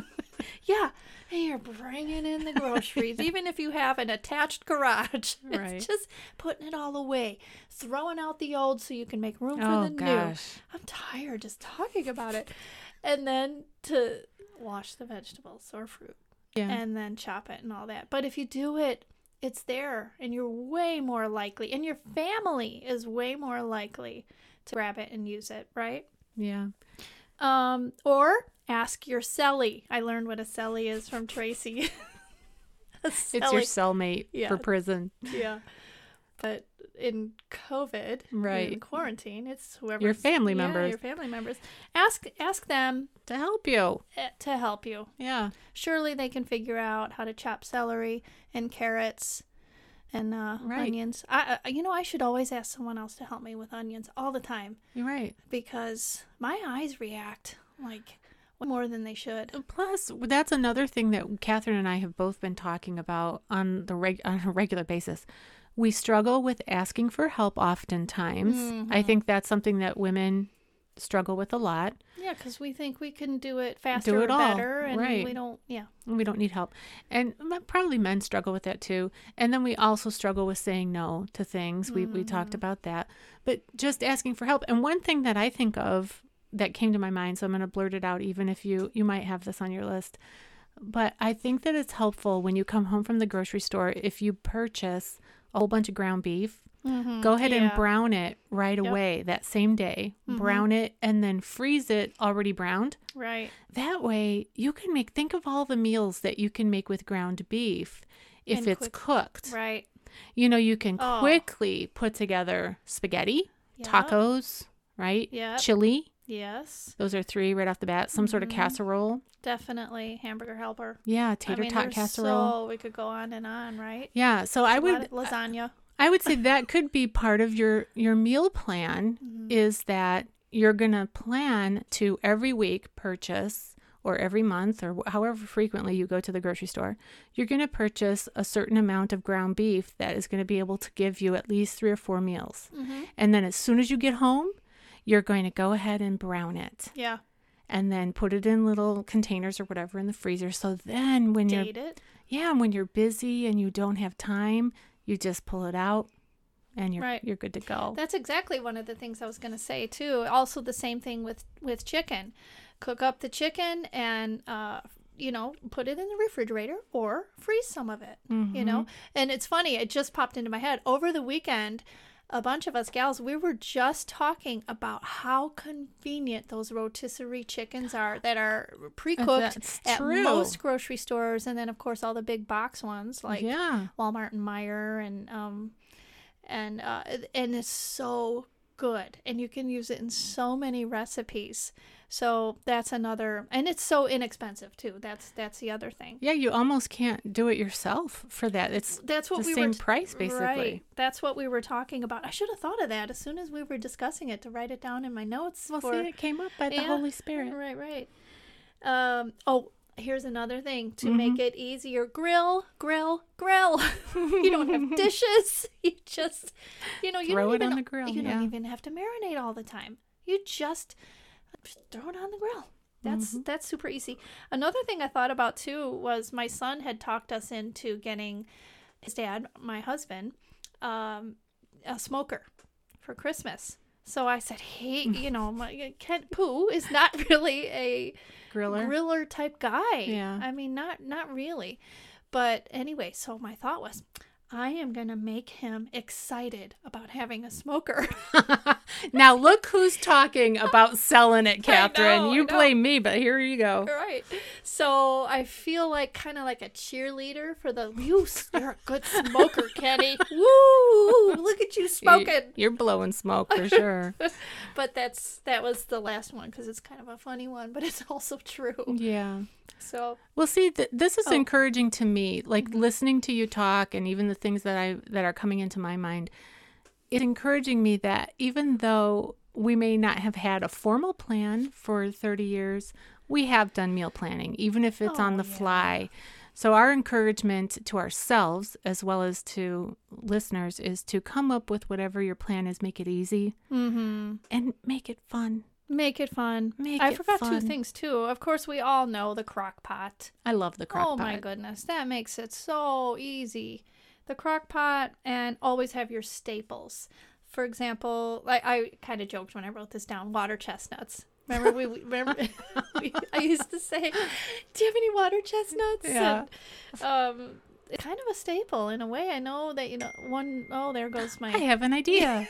yeah, and you're bringing in the groceries, even if you have an attached garage, Right. it's just putting it all away, throwing out the old so you can make room for Oh, the new. gosh. I'm tired just talking about it. And then to wash the vegetables or fruit Yeah. and then chop it and all that. But if you do it, it's there and you're way more likely, and your family is way more likely to grab it and use it, right? yeah. Um, or ask your cellie. I learned what a cellie is from Tracy. A It's your cellie- cellmate Yeah. for prison. yeah. But in COVID, Right. in quarantine, it's whoever Your family members. your family members. Ask ask them To help you. eh, to help you. Yeah. Surely they can figure out how to chop celery and carrots and uh, Right. onions. I, I, you know, I should always ask someone else to help me with onions all the time You're right. because my eyes react like more than they should. Plus, that's another thing that Catherine and I have both been talking about on the reg- on a regular basis. We struggle with asking for help oftentimes. Mm-hmm. I think that's something that women struggle with a lot. Yeah, because we think we can do it faster Do it or all, better, and right. we don't. Yeah, We don't need help. And m- probably men struggle with that too. And then we also struggle with saying no to things. We we talked about that. But just asking for help. And one thing that I think of that came to my mind, so I'm going to blurt it out even if you you might have this on your list. But I think that it's helpful when you come home from the grocery store if you purchase a whole bunch of ground beef, mm-hmm. go ahead and yeah. brown it right Yep. away that same day. Mhm. Brown it and then freeze it already browned. Right. That way you can make, think of all the meals that you can make with ground beef if And it's quick- cooked. Right. You know, you can Oh. quickly put together spaghetti, Yep. tacos, right? Yep. Chili. Yes. Those are three right off the bat. Some mm-hmm. sort of casserole. Definitely hamburger helper. Yeah, tater I mean, tot casserole. So we could go on and on, right? Yeah, so There's I would lasagna. I would say that could be part of your your meal plan. Mm-hmm. Is that you're gonna plan to every week purchase, or every month, or however frequently you go to the grocery store, you're going to purchase a certain amount of ground beef that is going to be able to give you at least three or four meals. Mm-hmm. And then as soon as you get home, you're going to go ahead and brown it. Yeah. And then put it in little containers or whatever in the freezer. So then when Date you're it. Yeah, when you're busy and you don't have time, you just pull it out and you're right. you're good to go. That's exactly one of the things I was going to say too. Also the same thing with with chicken. Cook up the chicken and, uh, you know, put it in the refrigerator or freeze some of it, mm-hmm. you know. And it's funny, it just popped into my head. Over the weekend, a bunch of us gals, we were just talking about how convenient those rotisserie chickens are that are pre-cooked That's at true. most grocery stores. And then, of course, all the big box ones like yeah. Walmart and Meijer. And, um, and, uh, and it's so good. And you can use it in so many recipes. So that's another, and it's so inexpensive too. That's that's the other thing. Yeah, you almost can't do it yourself for that. It's that's what the we same were, price basically. Right. That's what we were talking about. I should have thought of that as soon as we were discussing it to write it down in my notes. Well, for, see, it came up by the yeah, Holy Spirit. Right, right. Um. Oh, here's another thing to mm-hmm. make it easier: grill, grill, grill. You don't have dishes. You just, you know, you throw don't it even on the grill. You yeah. don't even have to marinate all the time. You just. Just throw it on the grill. That's mm-hmm. that's super easy. Another thing I thought about too was my son had talked us into getting his dad, my husband, um, a smoker for Christmas. So I said, hey, you know, my Kent Pooh is not really a griller griller type guy. Yeah. I mean, not not really. But anyway, so my thought was, I am going to make him excited about having a smoker. Now, look who's talking about selling it, Catherine. know, you blame me, but here you go. Right. So I feel like kind of like a cheerleader for the, you, you're a good smoker, Kenny. Woo! Look at you smoking. You're blowing smoke for sure. But that's that was the last one because it's kind of a funny one, but it's also true. Yeah. So well, see, th- this is oh. encouraging to me. Like mm-hmm. listening to you talk, and even the things that I that are coming into my mind. It's encouraging me that even though we may not have had a formal plan for thirty years, we have done meal planning, even if it's oh, on the yeah. fly. So our encouragement to ourselves as well as to listeners is to come up with whatever your plan is, make it easy mm-hmm. and make it fun. Make it fun. Make I it forgot fun. two things too. Of course, we all know the crock pot. I love the crock oh, pot. Oh my goodness, that makes it so easy. The crock pot, and always have your staples. For example, I, I kind of joked when I wrote this down, water chestnuts. Remember we remember we, I used to say, do you have any water chestnuts? Yeah. And, um, it's kind of a staple in a way. I know that, you know, one, oh, there goes my... I have an idea.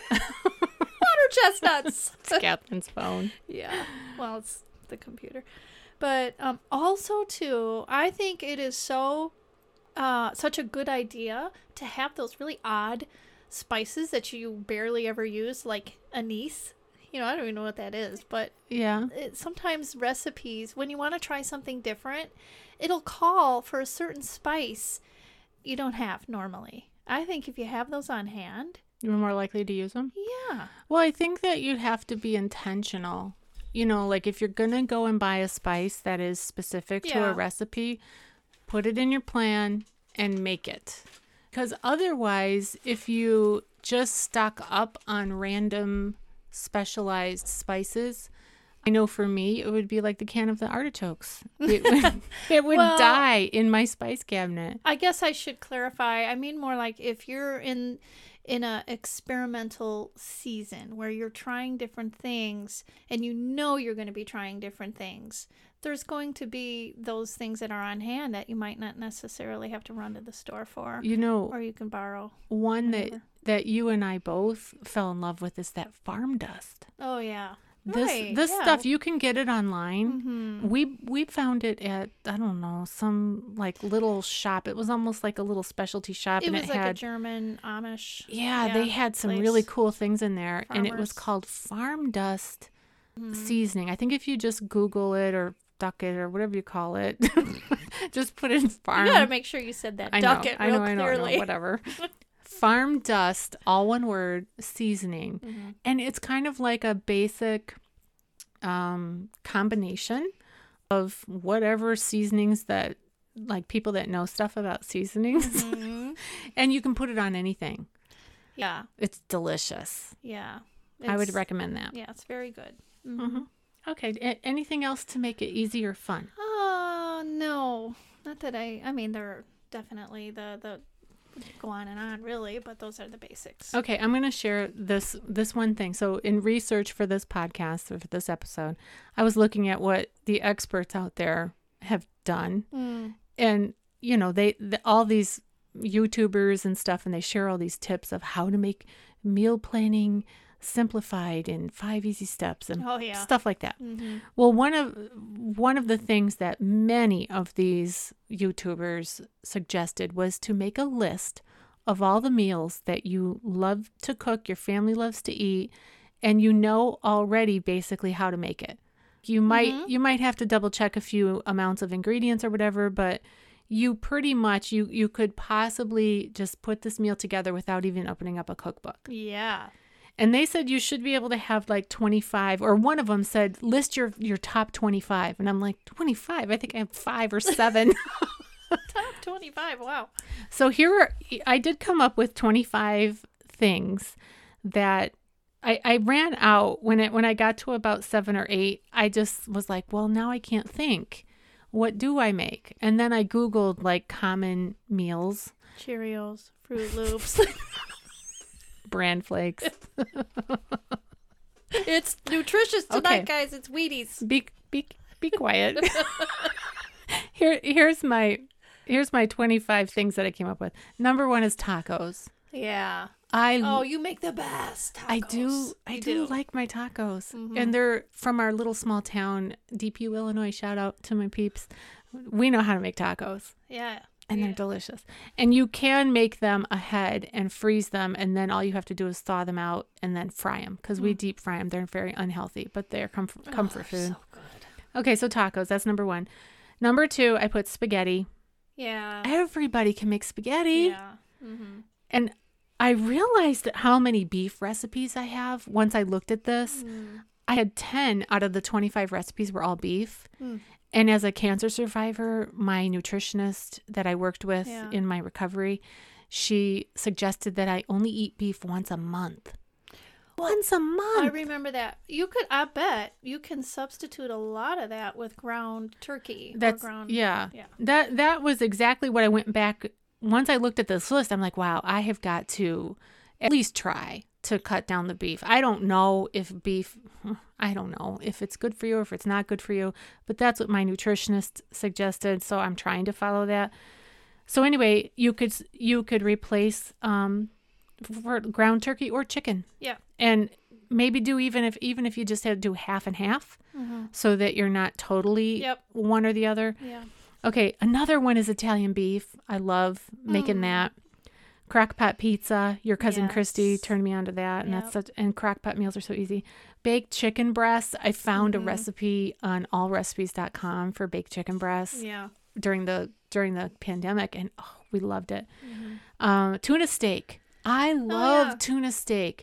Water chestnuts. It's Catherine's phone. Yeah. Well, it's the computer. But um, also, too, I think it is so... Uh, such a good idea to have those really odd spices that you barely ever use, like anise. You know, I don't even know what that is, but yeah, it, sometimes recipes, when you want to try something different, it'll call for a certain spice you don't have normally. I think if you have those on hand, you're more likely to use them. Yeah. Well, I think that you'd have to be intentional. You know, like if you're going to go and buy a spice that is specific yeah. to a recipe, put it in your plan and make it. Because otherwise, if you just stock up on random specialized spices, I know for me, it would be like the can of the artichokes. It would, it would well, die in my spice cabinet. I guess I should clarify. I mean more like if you're in in a experimental season where you're trying different things and you know you're going to be trying different things, there's going to be those things that are on hand that you might not necessarily have to run to the store for. You know, or you can borrow. One whatever. that that you and I both fell in love with is that farm dust. Oh yeah. This right, this yeah. stuff you can get it online. Mm-hmm. We we found it at I don't know some like little shop. It was almost like a little specialty shop, It and was it like had a German Amish. yeah, yeah they had some place. really cool things in there, Farmers. and it was called Farm Dust mm-hmm. seasoning. I think if you just Google it or duck it or whatever you call it, just put in farm. You gotta make sure you said that. I duck know, it I real know, I know, clearly. I know, whatever. Farm dust, all one word, seasoning. Mm-hmm. And it's kind of like a basic um, combination of whatever seasonings that, like people that know stuff about seasonings. Mm-hmm. And you can put it on anything. Yeah. It's delicious. Yeah. It's, I would recommend that. Yeah, it's very good. Mm-hmm. Mm-hmm. Okay. A- anything else to make it easy or fun? Uh, no. Not that I, I mean, there are definitely the, the, go on and on really, but those are the basics. Okay. I'm going to share this, this one thing. So in research for this podcast or for this episode, I was looking at what the experts out there have done. Mm. And, you know, they, the, all these YouTubers and stuff, and they share all these tips of how to make meal planning simplified in five easy steps and oh, yeah. stuff like that. Mm-hmm. Well, one of one of the things that many of these YouTubers suggested was to make a list of all the meals that you love to cook, your family loves to eat, and you know already basically how to make it. You might mm-hmm. you might have to double check a few amounts of ingredients or whatever, but you pretty much you you could possibly just put this meal together without even opening up a cookbook. Yeah. And they said you should be able to have like twenty-five, or one of them said, list your, your top twenty-five. And I'm like, twenty-five? I think I have five or seven. Top twenty-five, wow. So here are, I did come up with twenty-five things that I, I ran out when it when I got to about seven or eight. I just was like, well, now I can't think. What do I make? And then I Googled like common meals. Cheerios, Fruit Loops. Bran flakes. It's nutritious tonight, okay. guys. It's Wheaties. Be be be quiet. Here here's my here's my twenty-five things that I came up with. Number one is tacos. Yeah. I oh, you make the best tacos. I do. I you do, do like my tacos, mm-hmm. and they're from our little small town, D P U, Illinois. Shout out to my peeps. We know how to make tacos. Yeah. And yeah. they're delicious. And you can make them ahead and freeze them, and then all you have to do is thaw them out and then fry them, because mm. we deep fry them. They're very unhealthy, but they're comfort, comfort oh, food. So good. Okay, so tacos, that's number one. Number two, I put spaghetti. Yeah. Everybody can make spaghetti. Yeah. Mm-hmm. And I realized how many beef recipes I have once I looked at this. Mm. I had ten out of the twenty-five recipes were all beef. Mm. And as a cancer survivor, my nutritionist that I worked with yeah. in my recovery, she suggested that I only eat beef once a month. Well, once a month. I remember that. You could, I bet, you can substitute a lot of that with ground turkey. That's, or ground, yeah. yeah. That, that was exactly what I went back. Once I looked at this list, I'm like, wow, I have got to at least try to cut down the beef. I don't know if beef, I don't know if it's good for you or if it's not good for you, but that's what my nutritionist suggested. So I'm trying to follow that. So anyway, you could, you could replace, um, for ground turkey or chicken. Yeah. And maybe do even if, even if you just had to do half and half mm-hmm. so that you're not totally yep. one or the other. Yeah. Okay. Another one is Italian beef. I love making mm. that. Crock-pot pizza. Your cousin yes. Christy turned me on to that, and yep. that's such. And crock-pot meals are so easy. Baked chicken breasts. I found mm-hmm. a recipe on all recipes dot com for baked chicken breasts. Yeah. During the during the pandemic, and oh, we loved it. Mm-hmm. Um, tuna steak. I love oh, yeah. tuna steak,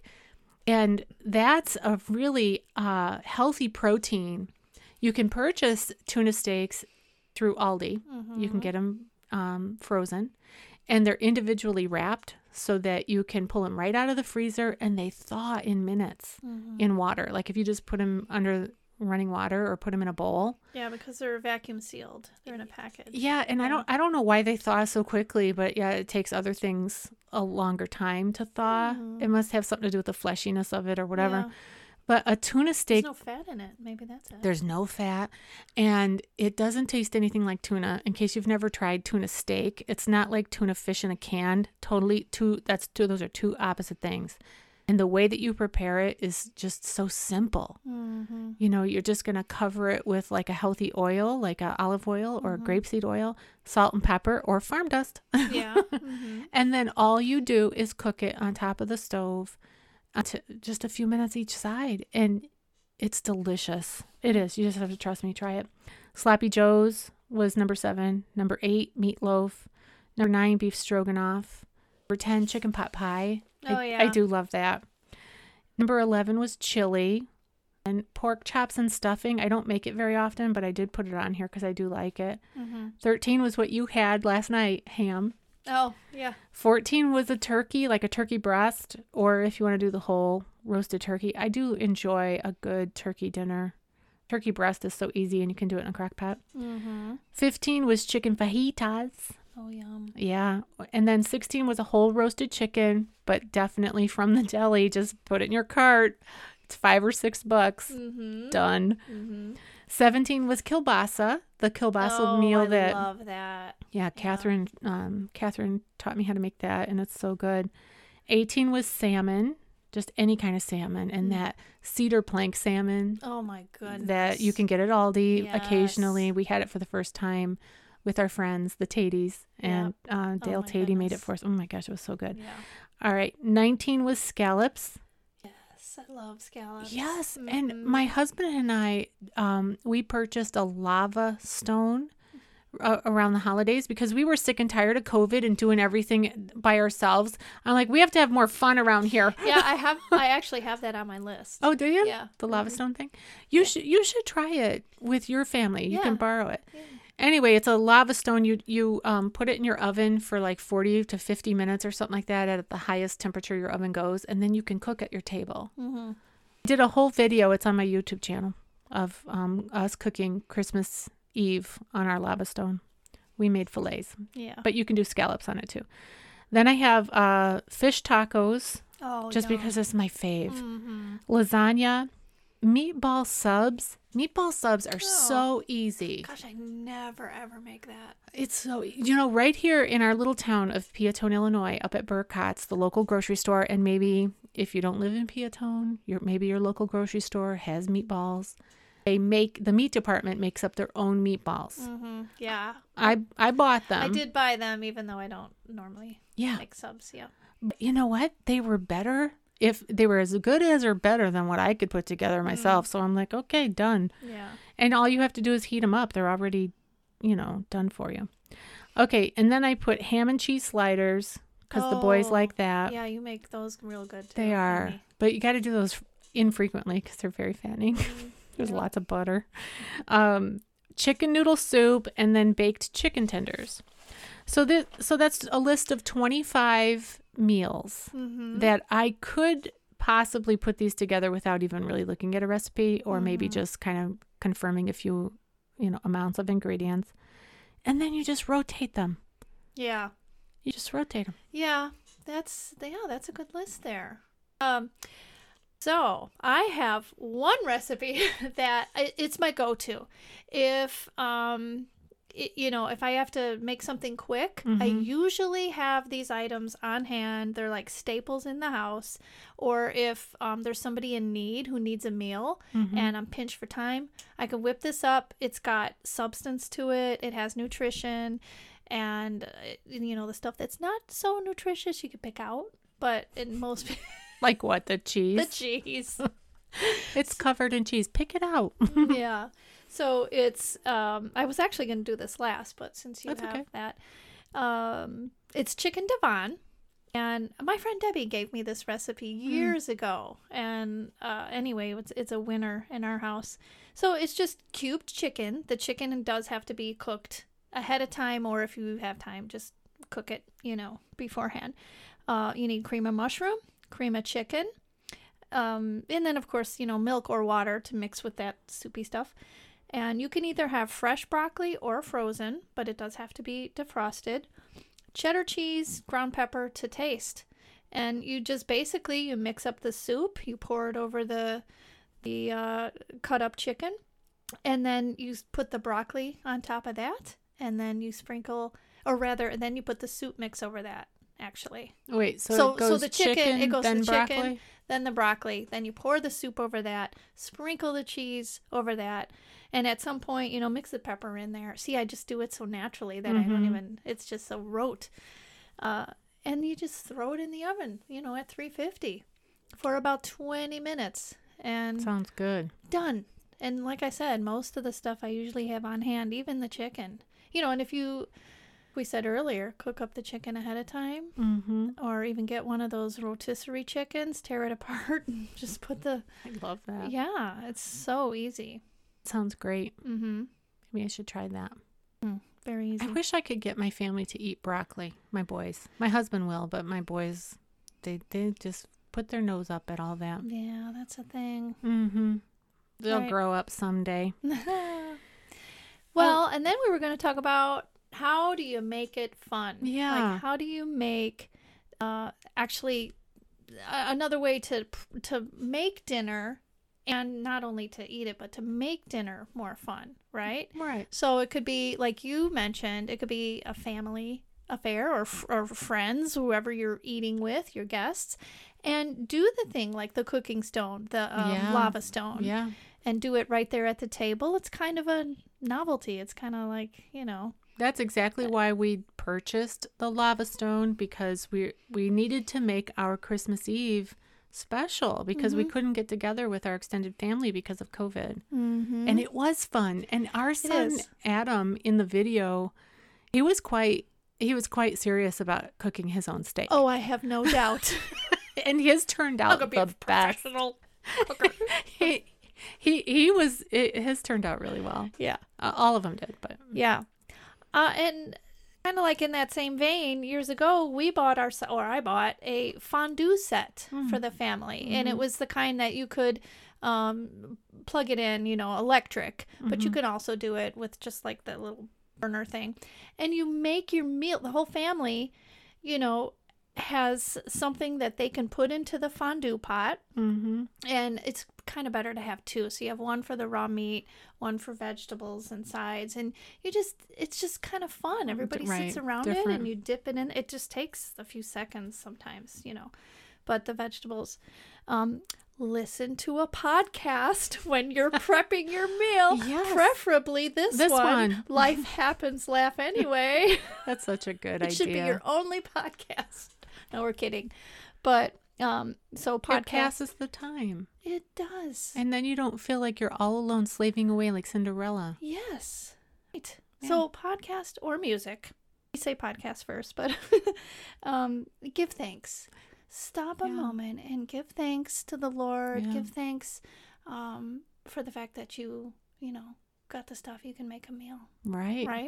and that's a really uh, healthy protein. You can purchase tuna steaks through Aldi. Mm-hmm. You can get them um, frozen. And they're individually wrapped so that you can pull them right out of the freezer, and they thaw in minutes mm-hmm. in water. Like if you just put them under running water or put them in a bowl. Yeah, because they're vacuum sealed. They're in a package. Yeah, and yeah. I don't I don't know why they thaw so quickly, but yeah, it takes other things a longer time to thaw. Mm-hmm. It must have something to do with the fleshiness of it or whatever. Yeah. But a tuna steak... There's no fat in it. Maybe that's it. There's no fat. And it doesn't taste anything like tuna. In case you've never tried tuna steak, it's not like tuna fish in a can. Totally two... That's two... Those are two opposite things. And the way that you prepare it is just so simple. Mm-hmm. You know, you're just going to cover it with like a healthy oil, like a olive oil or mm-hmm. grapeseed oil, salt and pepper, or farm dust. Yeah. Mm-hmm. And then all you do is cook it on top of the stove. To just a few minutes each side, and It's delicious. It is. You just have to trust me. Try it. Sloppy Joe's was number seven. Number eight, meatloaf. Number nine, beef stroganoff. Number ten, chicken pot pie. Oh, I, yeah. I do love that. Number eleven was chili. And pork chops and stuffing. I don't make it very often, but I did put it on here because I do like it. Mm-hmm. thirteen was what you had last night, ham. Oh, yeah. fourteen was a turkey, like a turkey breast, or if you want to do the whole roasted turkey. I do enjoy a good turkey dinner. Turkey breast is so easy and you can do it in a crock pot. Mm-hmm. fifteen was chicken fajitas. Oh, yum. Yeah. And then sixteen was a whole roasted chicken, but definitely from the deli. Just put it in your cart. It's five or six bucks. Mm-hmm. Done. Mm-hmm. seventeen was kielbasa, the kielbasa oh, meal I that. love that. Yeah, Catherine. Um, Catherine taught me how to make that, and it's so good. eighteen was salmon, just any kind of salmon, and Mm. that cedar plank salmon Oh, my goodness. that you can get at Aldi Yes. occasionally. We had it for the first time with our friends, the Taties, and uh, Dale my Tatey made it goodness. for us. Oh my gosh, it was so good. Yeah. All right, nineteen was scallops. Yes, I love scallops. Yes, and Mhm. my husband and I, um, we purchased a lava stone uh, around the holidays because we were sick and tired of COVID and doing everything by ourselves. I'm like, we have to have more fun around here. Yeah, I have. I actually have that on my list. Oh, do you? Yeah. The lava Mhm. stone thing. You should you should try it with your family. You Yeah. can borrow it. Yeah. Anyway, it's a lava stone. You you um put it in your oven for like forty to fifty minutes or something like that at the highest temperature your oven goes, and then you can cook at your table. Mm-hmm. I did a whole video. It's on my YouTube channel of um us cooking Christmas Eve on our lava stone. We made fillets, Yeah. but you can do scallops on it too. Then I have uh fish tacos, oh, just yum. because it's my fave. Mm-hmm. Lasagna, meatball subs. Meatball subs are Oh. so easy. Gosh, I never ever make that. It's so, you know, right here in our little town of Peatone, Illinois, up at Burcott's, the local grocery store, and maybe if you don't live in Peatone, your maybe your local grocery store has meatballs. They make, the meat department makes up their own meatballs. Mm-hmm. Yeah. I I bought them. I did buy them, even though I don't normally Yeah. make subs. Yeah. But you know what? They were better. If they were as good as or better than what I could put together myself. So I'm like, okay, done. Yeah. And all you have to do is heat them up. They're already, you know, done for you. Okay. And then I put ham and cheese sliders because the boys Oh, like that. Yeah, you make those real good too. They are. Amy. But you got to do those infrequently because they're very fattening. There's Yeah. lots of butter. Um, chicken noodle soup and then baked chicken tenders. So this, so that's a list of twenty-five meals Mm-hmm. that I could possibly put these together without even really looking at a recipe, or maybe Mhm. just kind of confirming a few, you know, amounts of ingredients. And then you just rotate them. Yeah. You just rotate them. Yeah. That's yeah, that's a good list there. Um so I have one recipe that I- it's my go-to. If um i- you know, if I have to make something quick, I Mhm. usually have these items on hand. They're like staples in the house. Or if um, there's somebody in need who needs a meal Mhm. and I'm pinched for time, I can whip this up. It's got substance to it. It has nutrition. And, uh, you know, the stuff that's not so nutritious you can pick out. But in most, Like what? The the cheese? cheese. It's covered in cheese. Pick it out. Yeah. So it's, um, I was actually going to do this last, but since you That's have okay. that, um, it's chicken Devon. And my friend Debbie gave me this recipe years ago. And uh, anyway, it's, it's a winner in our house. So it's just cubed chicken. The chicken does have to be cooked ahead of time, or if you have time, just cook it, you know, beforehand. Uh, you need cream of mushroom, cream of chicken, um, and then, of course, you know, milk or water to mix with that soupy stuff. And you can either have fresh broccoli or frozen, but it does have to be defrosted. Cheddar cheese, ground pepper to taste. And you just basically, you mix up the soup, you pour it over the, the uh, cut up chicken, and then you put the broccoli on top of that, and then you sprinkle, or rather, then you put the soup mix over that, actually. Wait, so, So- it so goes the chicken, it goes then the chicken, broccoli? Then the broccoli, then you pour the soup over that, sprinkle the cheese over that, and at some point, you know, mix the pepper in there. See, I just do it so naturally that I don't Mhm. even, it's just so rote. Uh, and you just throw it in the oven, you know, at three fifty for about twenty minutes. and Sounds good. done. And like I said, most of the stuff I usually have on hand, even the chicken. You know, and if you, we said earlier, cook up the chicken ahead of time, Mm-hmm. or even get one of those rotisserie chickens, tear it apart, and just put the. I love that. Yeah, it's so easy. Sounds great. Mm-hmm. Maybe I should try that. Mm, very easy. I wish I could get my family to eat broccoli. My boys. My husband will, but my boys, they they just put their nose up at all that. Yeah, that's a thing. Mm-hmm. They'll Right. grow up someday. Well, and then we were going to talk about how do you make it fun? Yeah. Like, how do you make uh, actually a- another way to to make dinner, and not only to eat it, but to make dinner more fun, right? Right. So it could be, like you mentioned, it could be a family affair or, f- or friends, whoever you're eating with, your guests, and do the thing like the cooking stone, the um, Yeah. lava stone, Yeah. and do it right there at the table. It's kind of a novelty. It's kind of like, you know. That's exactly why we purchased the lava stone, because we we needed to make our Christmas Eve special, because we couldn't get together with our extended family because of COVID. Mm-hmm. And it was fun. And our son is. Adam in the video, he was quite he was quite serious about cooking his own steak. Oh, I have no doubt. And his turned out I'll be a the best. professional. he, he he was it, his turned out really well. Yeah. Uh, all of them did, but Yeah. Uh, and kind of like in that same vein, years ago, we bought our, or I bought a fondue set for the family. And it was the kind that you could um, plug it in, you know, electric, but you could also do it with just like the little burner thing. And you make your meal, the whole family, you know, has something that they can put into the fondue pot. mm-hmm. And it's kind of better to have two. So you have one for the raw meat, one for vegetables and sides. And you just, it's just kind of fun. Everybody right. sits around it Different. and you dip it in. It just takes a few seconds sometimes, you know. But the vegetables, um, listen to a podcast when you're prepping your meal. Yes. Preferably this, This one. one. Life Happens, Laugh Anyway. That's such a good It idea. should be your only podcast. No, we're kidding. But um, so It podcast, passes the time. it does. And then you don't feel like you're all alone slaving away like Cinderella. Yes. Right. Yeah. So podcast or music. We say podcast first, but um, give thanks. Stop a Yeah. moment and give thanks to the Lord. Yeah. Give thanks um, for the fact that you, you know, got the stuff you can make a meal. Right. Right?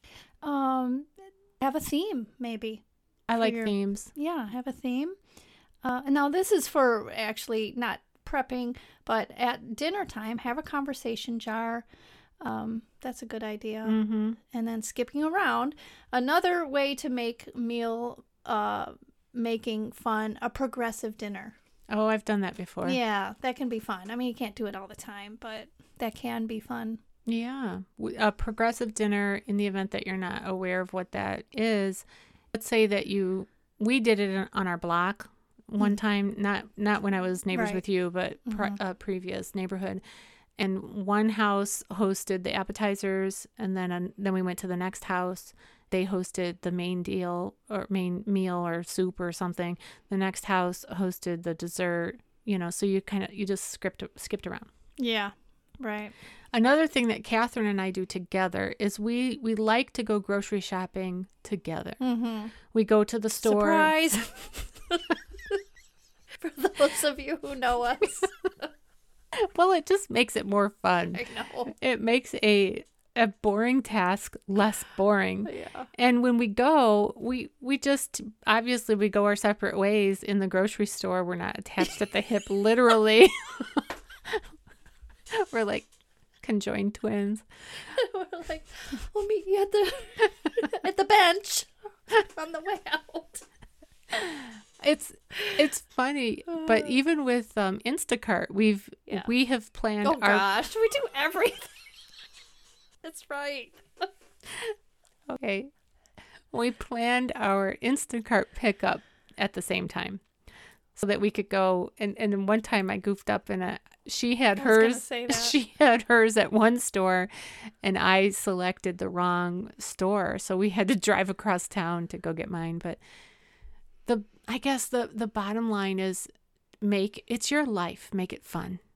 Um, have a theme, maybe. I like your- themes. Yeah, have a theme. Uh, and now this is for actually not prepping, but at dinner time, have a conversation jar. Um, that's a good idea. Mm-hmm. And then skipping around. Another way to make meal uh, making fun, a progressive dinner. Oh, I've done that before. Yeah, that can be fun. I mean, you can't do it all the time, but that can be fun. Yeah. W- A progressive dinner, in the event that you're not aware of what that is, let's say that you, we did it on our block one time, not not when I was neighbors Right. with you, but pre- a previous neighborhood. And one house hosted the appetizers, and then an then we went to the next house. They hosted the main deal or main meal or soup or something. The next house hosted the dessert. You know, so you kind of you just skipped skipped around. Yeah, right. Another thing that Catherine and I do together is we we like to go grocery shopping together. Mm-hmm. We go to the store. Surprise! For those of you who know us, Well, it just makes it more fun. I know. It makes a a boring task less boring. Yeah. And when we go, we we just obviously we go our separate ways in the grocery store. We're not attached at the hip literally. We're like conjoined twins. We're like, we'll meet you at the at the bench on the way out. It's it's funny, but even with um, Instacart, we've Yeah. we have planned Oh our gosh, we do everything. That's right. okay. We planned our Instacart pickup at the same time, so that we could go. And and then one time I goofed up, and a, she had I was gonna hers. say that. She had hers at one store, and I selected the wrong store, so we had to drive across town to go get mine. But the I guess the the bottom line is make it's your life, make it fun.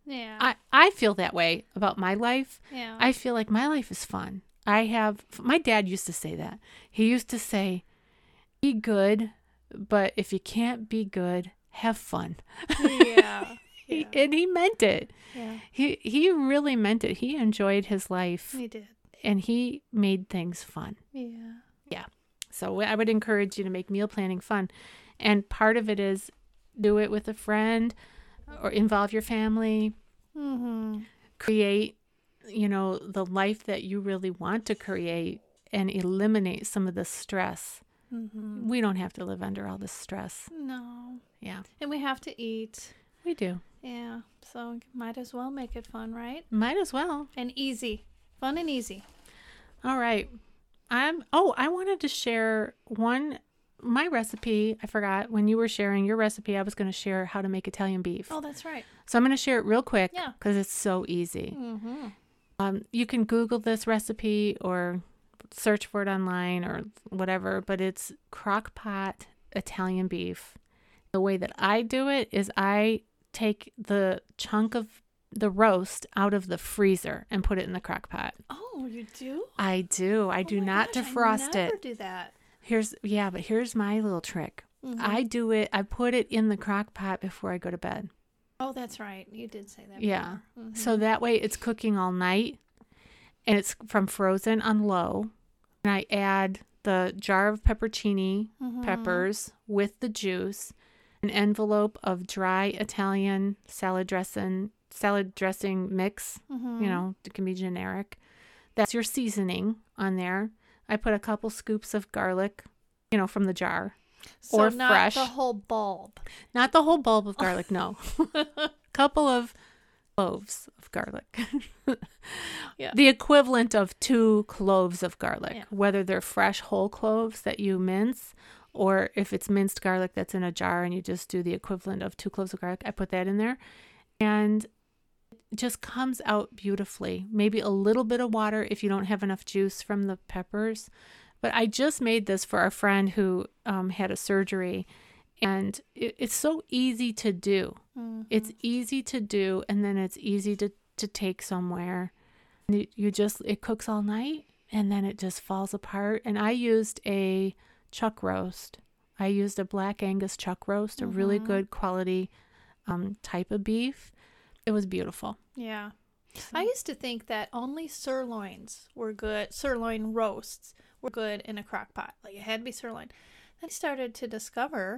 Yeah. I, I feel that way about my life. yeah. I feel like my life is fun. I have, my dad used to say that. He used to say, be good, but if you can't be good, have fun. yeah. He, Yeah. and he meant it. Yeah. He he really meant it. He enjoyed his life We did. and he made things fun. Yeah. So I would encourage you to make meal planning fun. And part of it is do it with a friend or involve your family, Mm-hmm. create, you know, the life that you really want to create and eliminate some of the stress. Mm-hmm. We don't have to live under all this stress. No. Yeah, And we have to eat. we do. Yeah. So might as well make it fun, right? Might as well. And easy. Fun and easy. All right. I'm oh, I wanted to share one my recipe. I forgot when you were sharing your recipe, I was going to share how to make Italian beef. Oh, that's right. So I'm going to share it real quick Yeah. because it's so easy. Mm-hmm. Um, you can Google this recipe or search for it online or whatever, but it's crock pot Italian beef. The way that I do it is I take the chunk of the roast out of the freezer and put it in the crock pot. Oh, you do? I do. I Oh do my not gosh, defrost I never it. do that. Here's yeah, but here's my little trick. Mhm. I do it. I put it in the crock pot before I go to bed. Oh, that's right. You did say that. Yeah. before. Mhm. So that way it's cooking all night and it's from frozen on low. And I add the jar of peppercini Mhm. peppers with the juice, an envelope of dry Italian salad dressing, salad dressing mix. Mhm. You know, it can be generic. That's your seasoning on there. I put a couple scoops of garlic, you know, from the jar. so or not fresh. the whole bulb. Not the whole bulb of garlic, no. Couple of cloves of garlic. Yeah. The equivalent of two cloves of garlic, Yeah. whether they're fresh whole cloves that you mince or if it's minced garlic that's in a jar and you just do the equivalent of two cloves of garlic. I put that in there and it just comes out beautifully. Maybe a little bit of water if you don't have enough juice from the peppers. But I just made this for a friend who um, had a surgery and it, it's so easy to do. Mhm. It's easy to do, and then it's easy to, to take somewhere. And you, you just, it cooks all night, and then it just falls apart. And I used a chuck roast. I used a Black Angus chuck roast, a really Mhm. good quality um, type of beef. It was beautiful. Yeah. I used to think that only sirloins were good, sirloin roasts were good in a crock pot. Like it had to be sirloin. Then I started to discover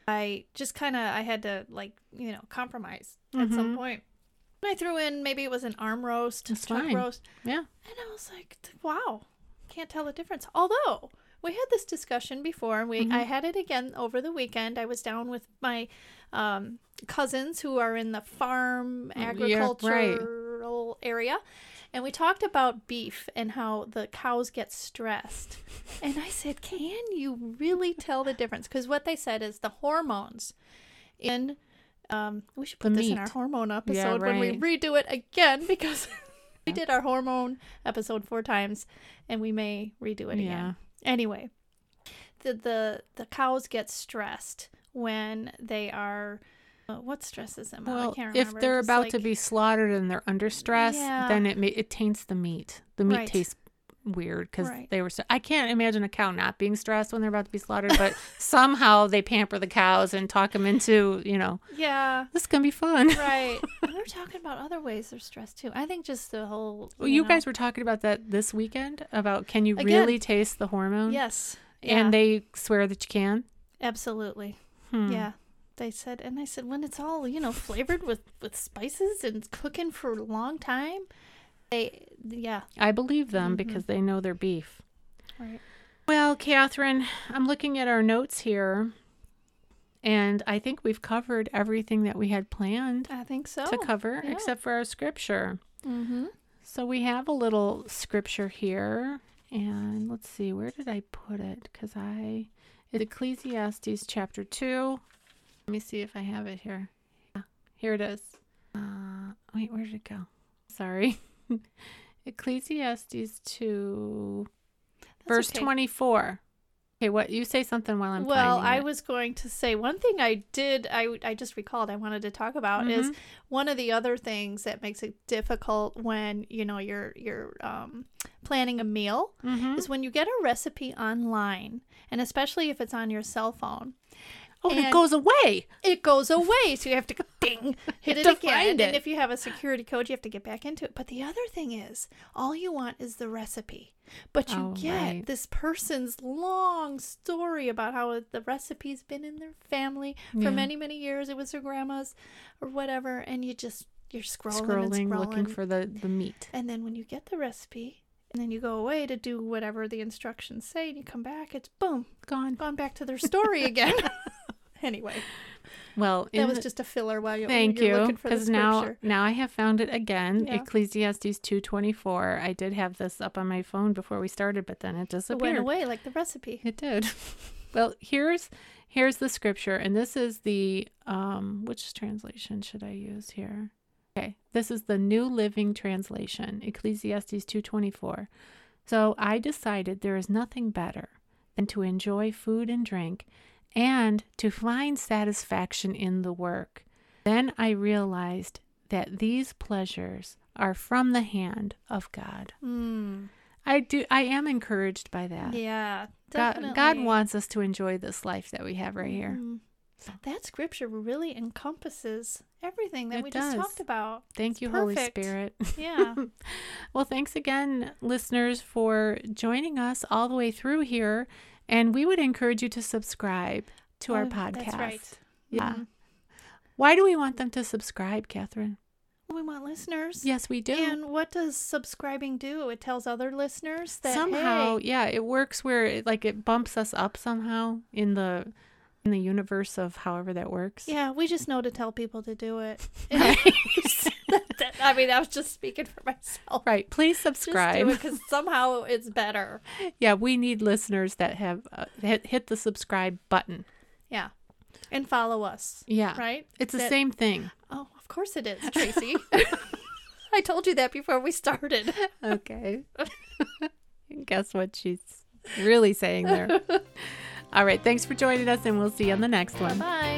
I just kind of, I had to like, you know, compromise at some Mhm. point. And I threw in, maybe it was an arm roast, That's chuck fine. roast. Yeah. And I was like, wow, can't tell the difference. Although we had this discussion before and we, Mhm. I had it again over the weekend. I was down with my um, cousins who are in the farm Yeah, right. agricultural area. And we talked about beef and how the cows get stressed. And I said, can you really tell the difference? Because what they said is the hormones in, um, we should put The this in our meat. hormone episode when we right. redo it again because we did our hormone episode four times and we may redo it Yeah. again. Anyway, the, the, the cows get stressed when they are, uh, what stresses them out? Well, I can't if remember. they're Just about like- to be slaughtered and they're under stress, Yeah. then it ma- it taints the meat. The meat Right. tastes weird because Right. they were. So- I can't imagine a cow not being stressed when they're about to be slaughtered, but somehow they pamper the cows and talk them into, you know, Yeah. this is gonna be fun. Right. And we were talking about other ways they're stressed too. I think just the whole. Well, you know- guys were talking about that this weekend about can you Again. really taste the hormone? Yes. And Yeah. they swear that you can. Absolutely. Hmm. Yeah. They said, and I said, when it's all, you know, flavored with, with spices and cooking for a long time, they, yeah. I believe them Mhm. because they know their beef. Right. Well, Catherine, I'm looking at our notes here, and I think we've covered everything that we had planned I think so. to cover, yeah. except for our scripture. Mm-hmm. So we have a little scripture here, and let's see, where did I put it? Because I, it's Ecclesiastes chapter two. Let me see if I have it here. Yeah, here it is. Uh, wait, where did it go? Sorry. Ecclesiastes two, That's verse okay. twenty-four. Okay, what you say something while I'm well, finding I it. was going to say one thing I did, I, I just recalled I wanted to talk about Mm-hmm. is one of the other things that makes it difficult when, you know, you're you're um, planning a meal Mm-hmm. is when you get a recipe online, and especially if it's on your cell phone. Oh, and it and- goes away. It goes away, so you have to go ding, hit You it have to again. find And it. if you have a security code, you have to get back into it. But the other thing is, all you want is the recipe. But you Oh, get right. this person's long story about how the recipe's been in their family for Yeah. many, many years. It was their grandma's or whatever. And you just, you're scrolling, and Scrolling, scrolling. looking for the, the meat. And then when you get the recipe, and then you go away to do whatever the instructions say, and you come back, it's boom, Gone. gone back to their story again. Anyway. Well, in That was the- just a filler while you, thank you're you, looking for the because now scripture. now I have found it again. Yeah. Ecclesiastes two twenty four. I did have this up on my phone before we started, but then it It went disappeared. away like the recipe. It did. Well, here's here's the scripture, and this is the um which translation should I use here? Okay, this is the New Living Translation, Ecclesiastes two twenty four. So I decided there is nothing better than to enjoy food and drink, and to find satisfaction in the work. Then I realized that these pleasures are from the hand of God. Mm, I do. I am encouraged by that. yeah, God, definitely. God wants us to enjoy this life that we have right here. Mhm. That scripture really encompasses everything that It we does. just talked about. Thank It's you, Holy perfect. Spirit. Yeah. Well, thanks again, listeners, for joining us all the way through here. And we would encourage you to subscribe to our Oh, podcast. That's right. Yeah. Mhm. Why do we want them to subscribe, Catherine? We want listeners. Yes, we do. And what does subscribing do? It tells other listeners that Somehow, hey, yeah, it works where it, like it bumps us up somehow in the in the universe of however that works. yeah, we just know to tell people to do it. Right. That- I mean, I was just speaking for myself. Right. Please Just do subscribe. it because somehow it's better. Yeah, we need listeners that have uh, hit, hit the subscribe button. Yeah. And follow us. Yeah. Right? It's the That- same thing. Oh, of course it is, Tracy. I told you that before we started. Okay. Guess what she's really saying there. All right. Thanks for joining us, and we'll see you on the next one. Bye.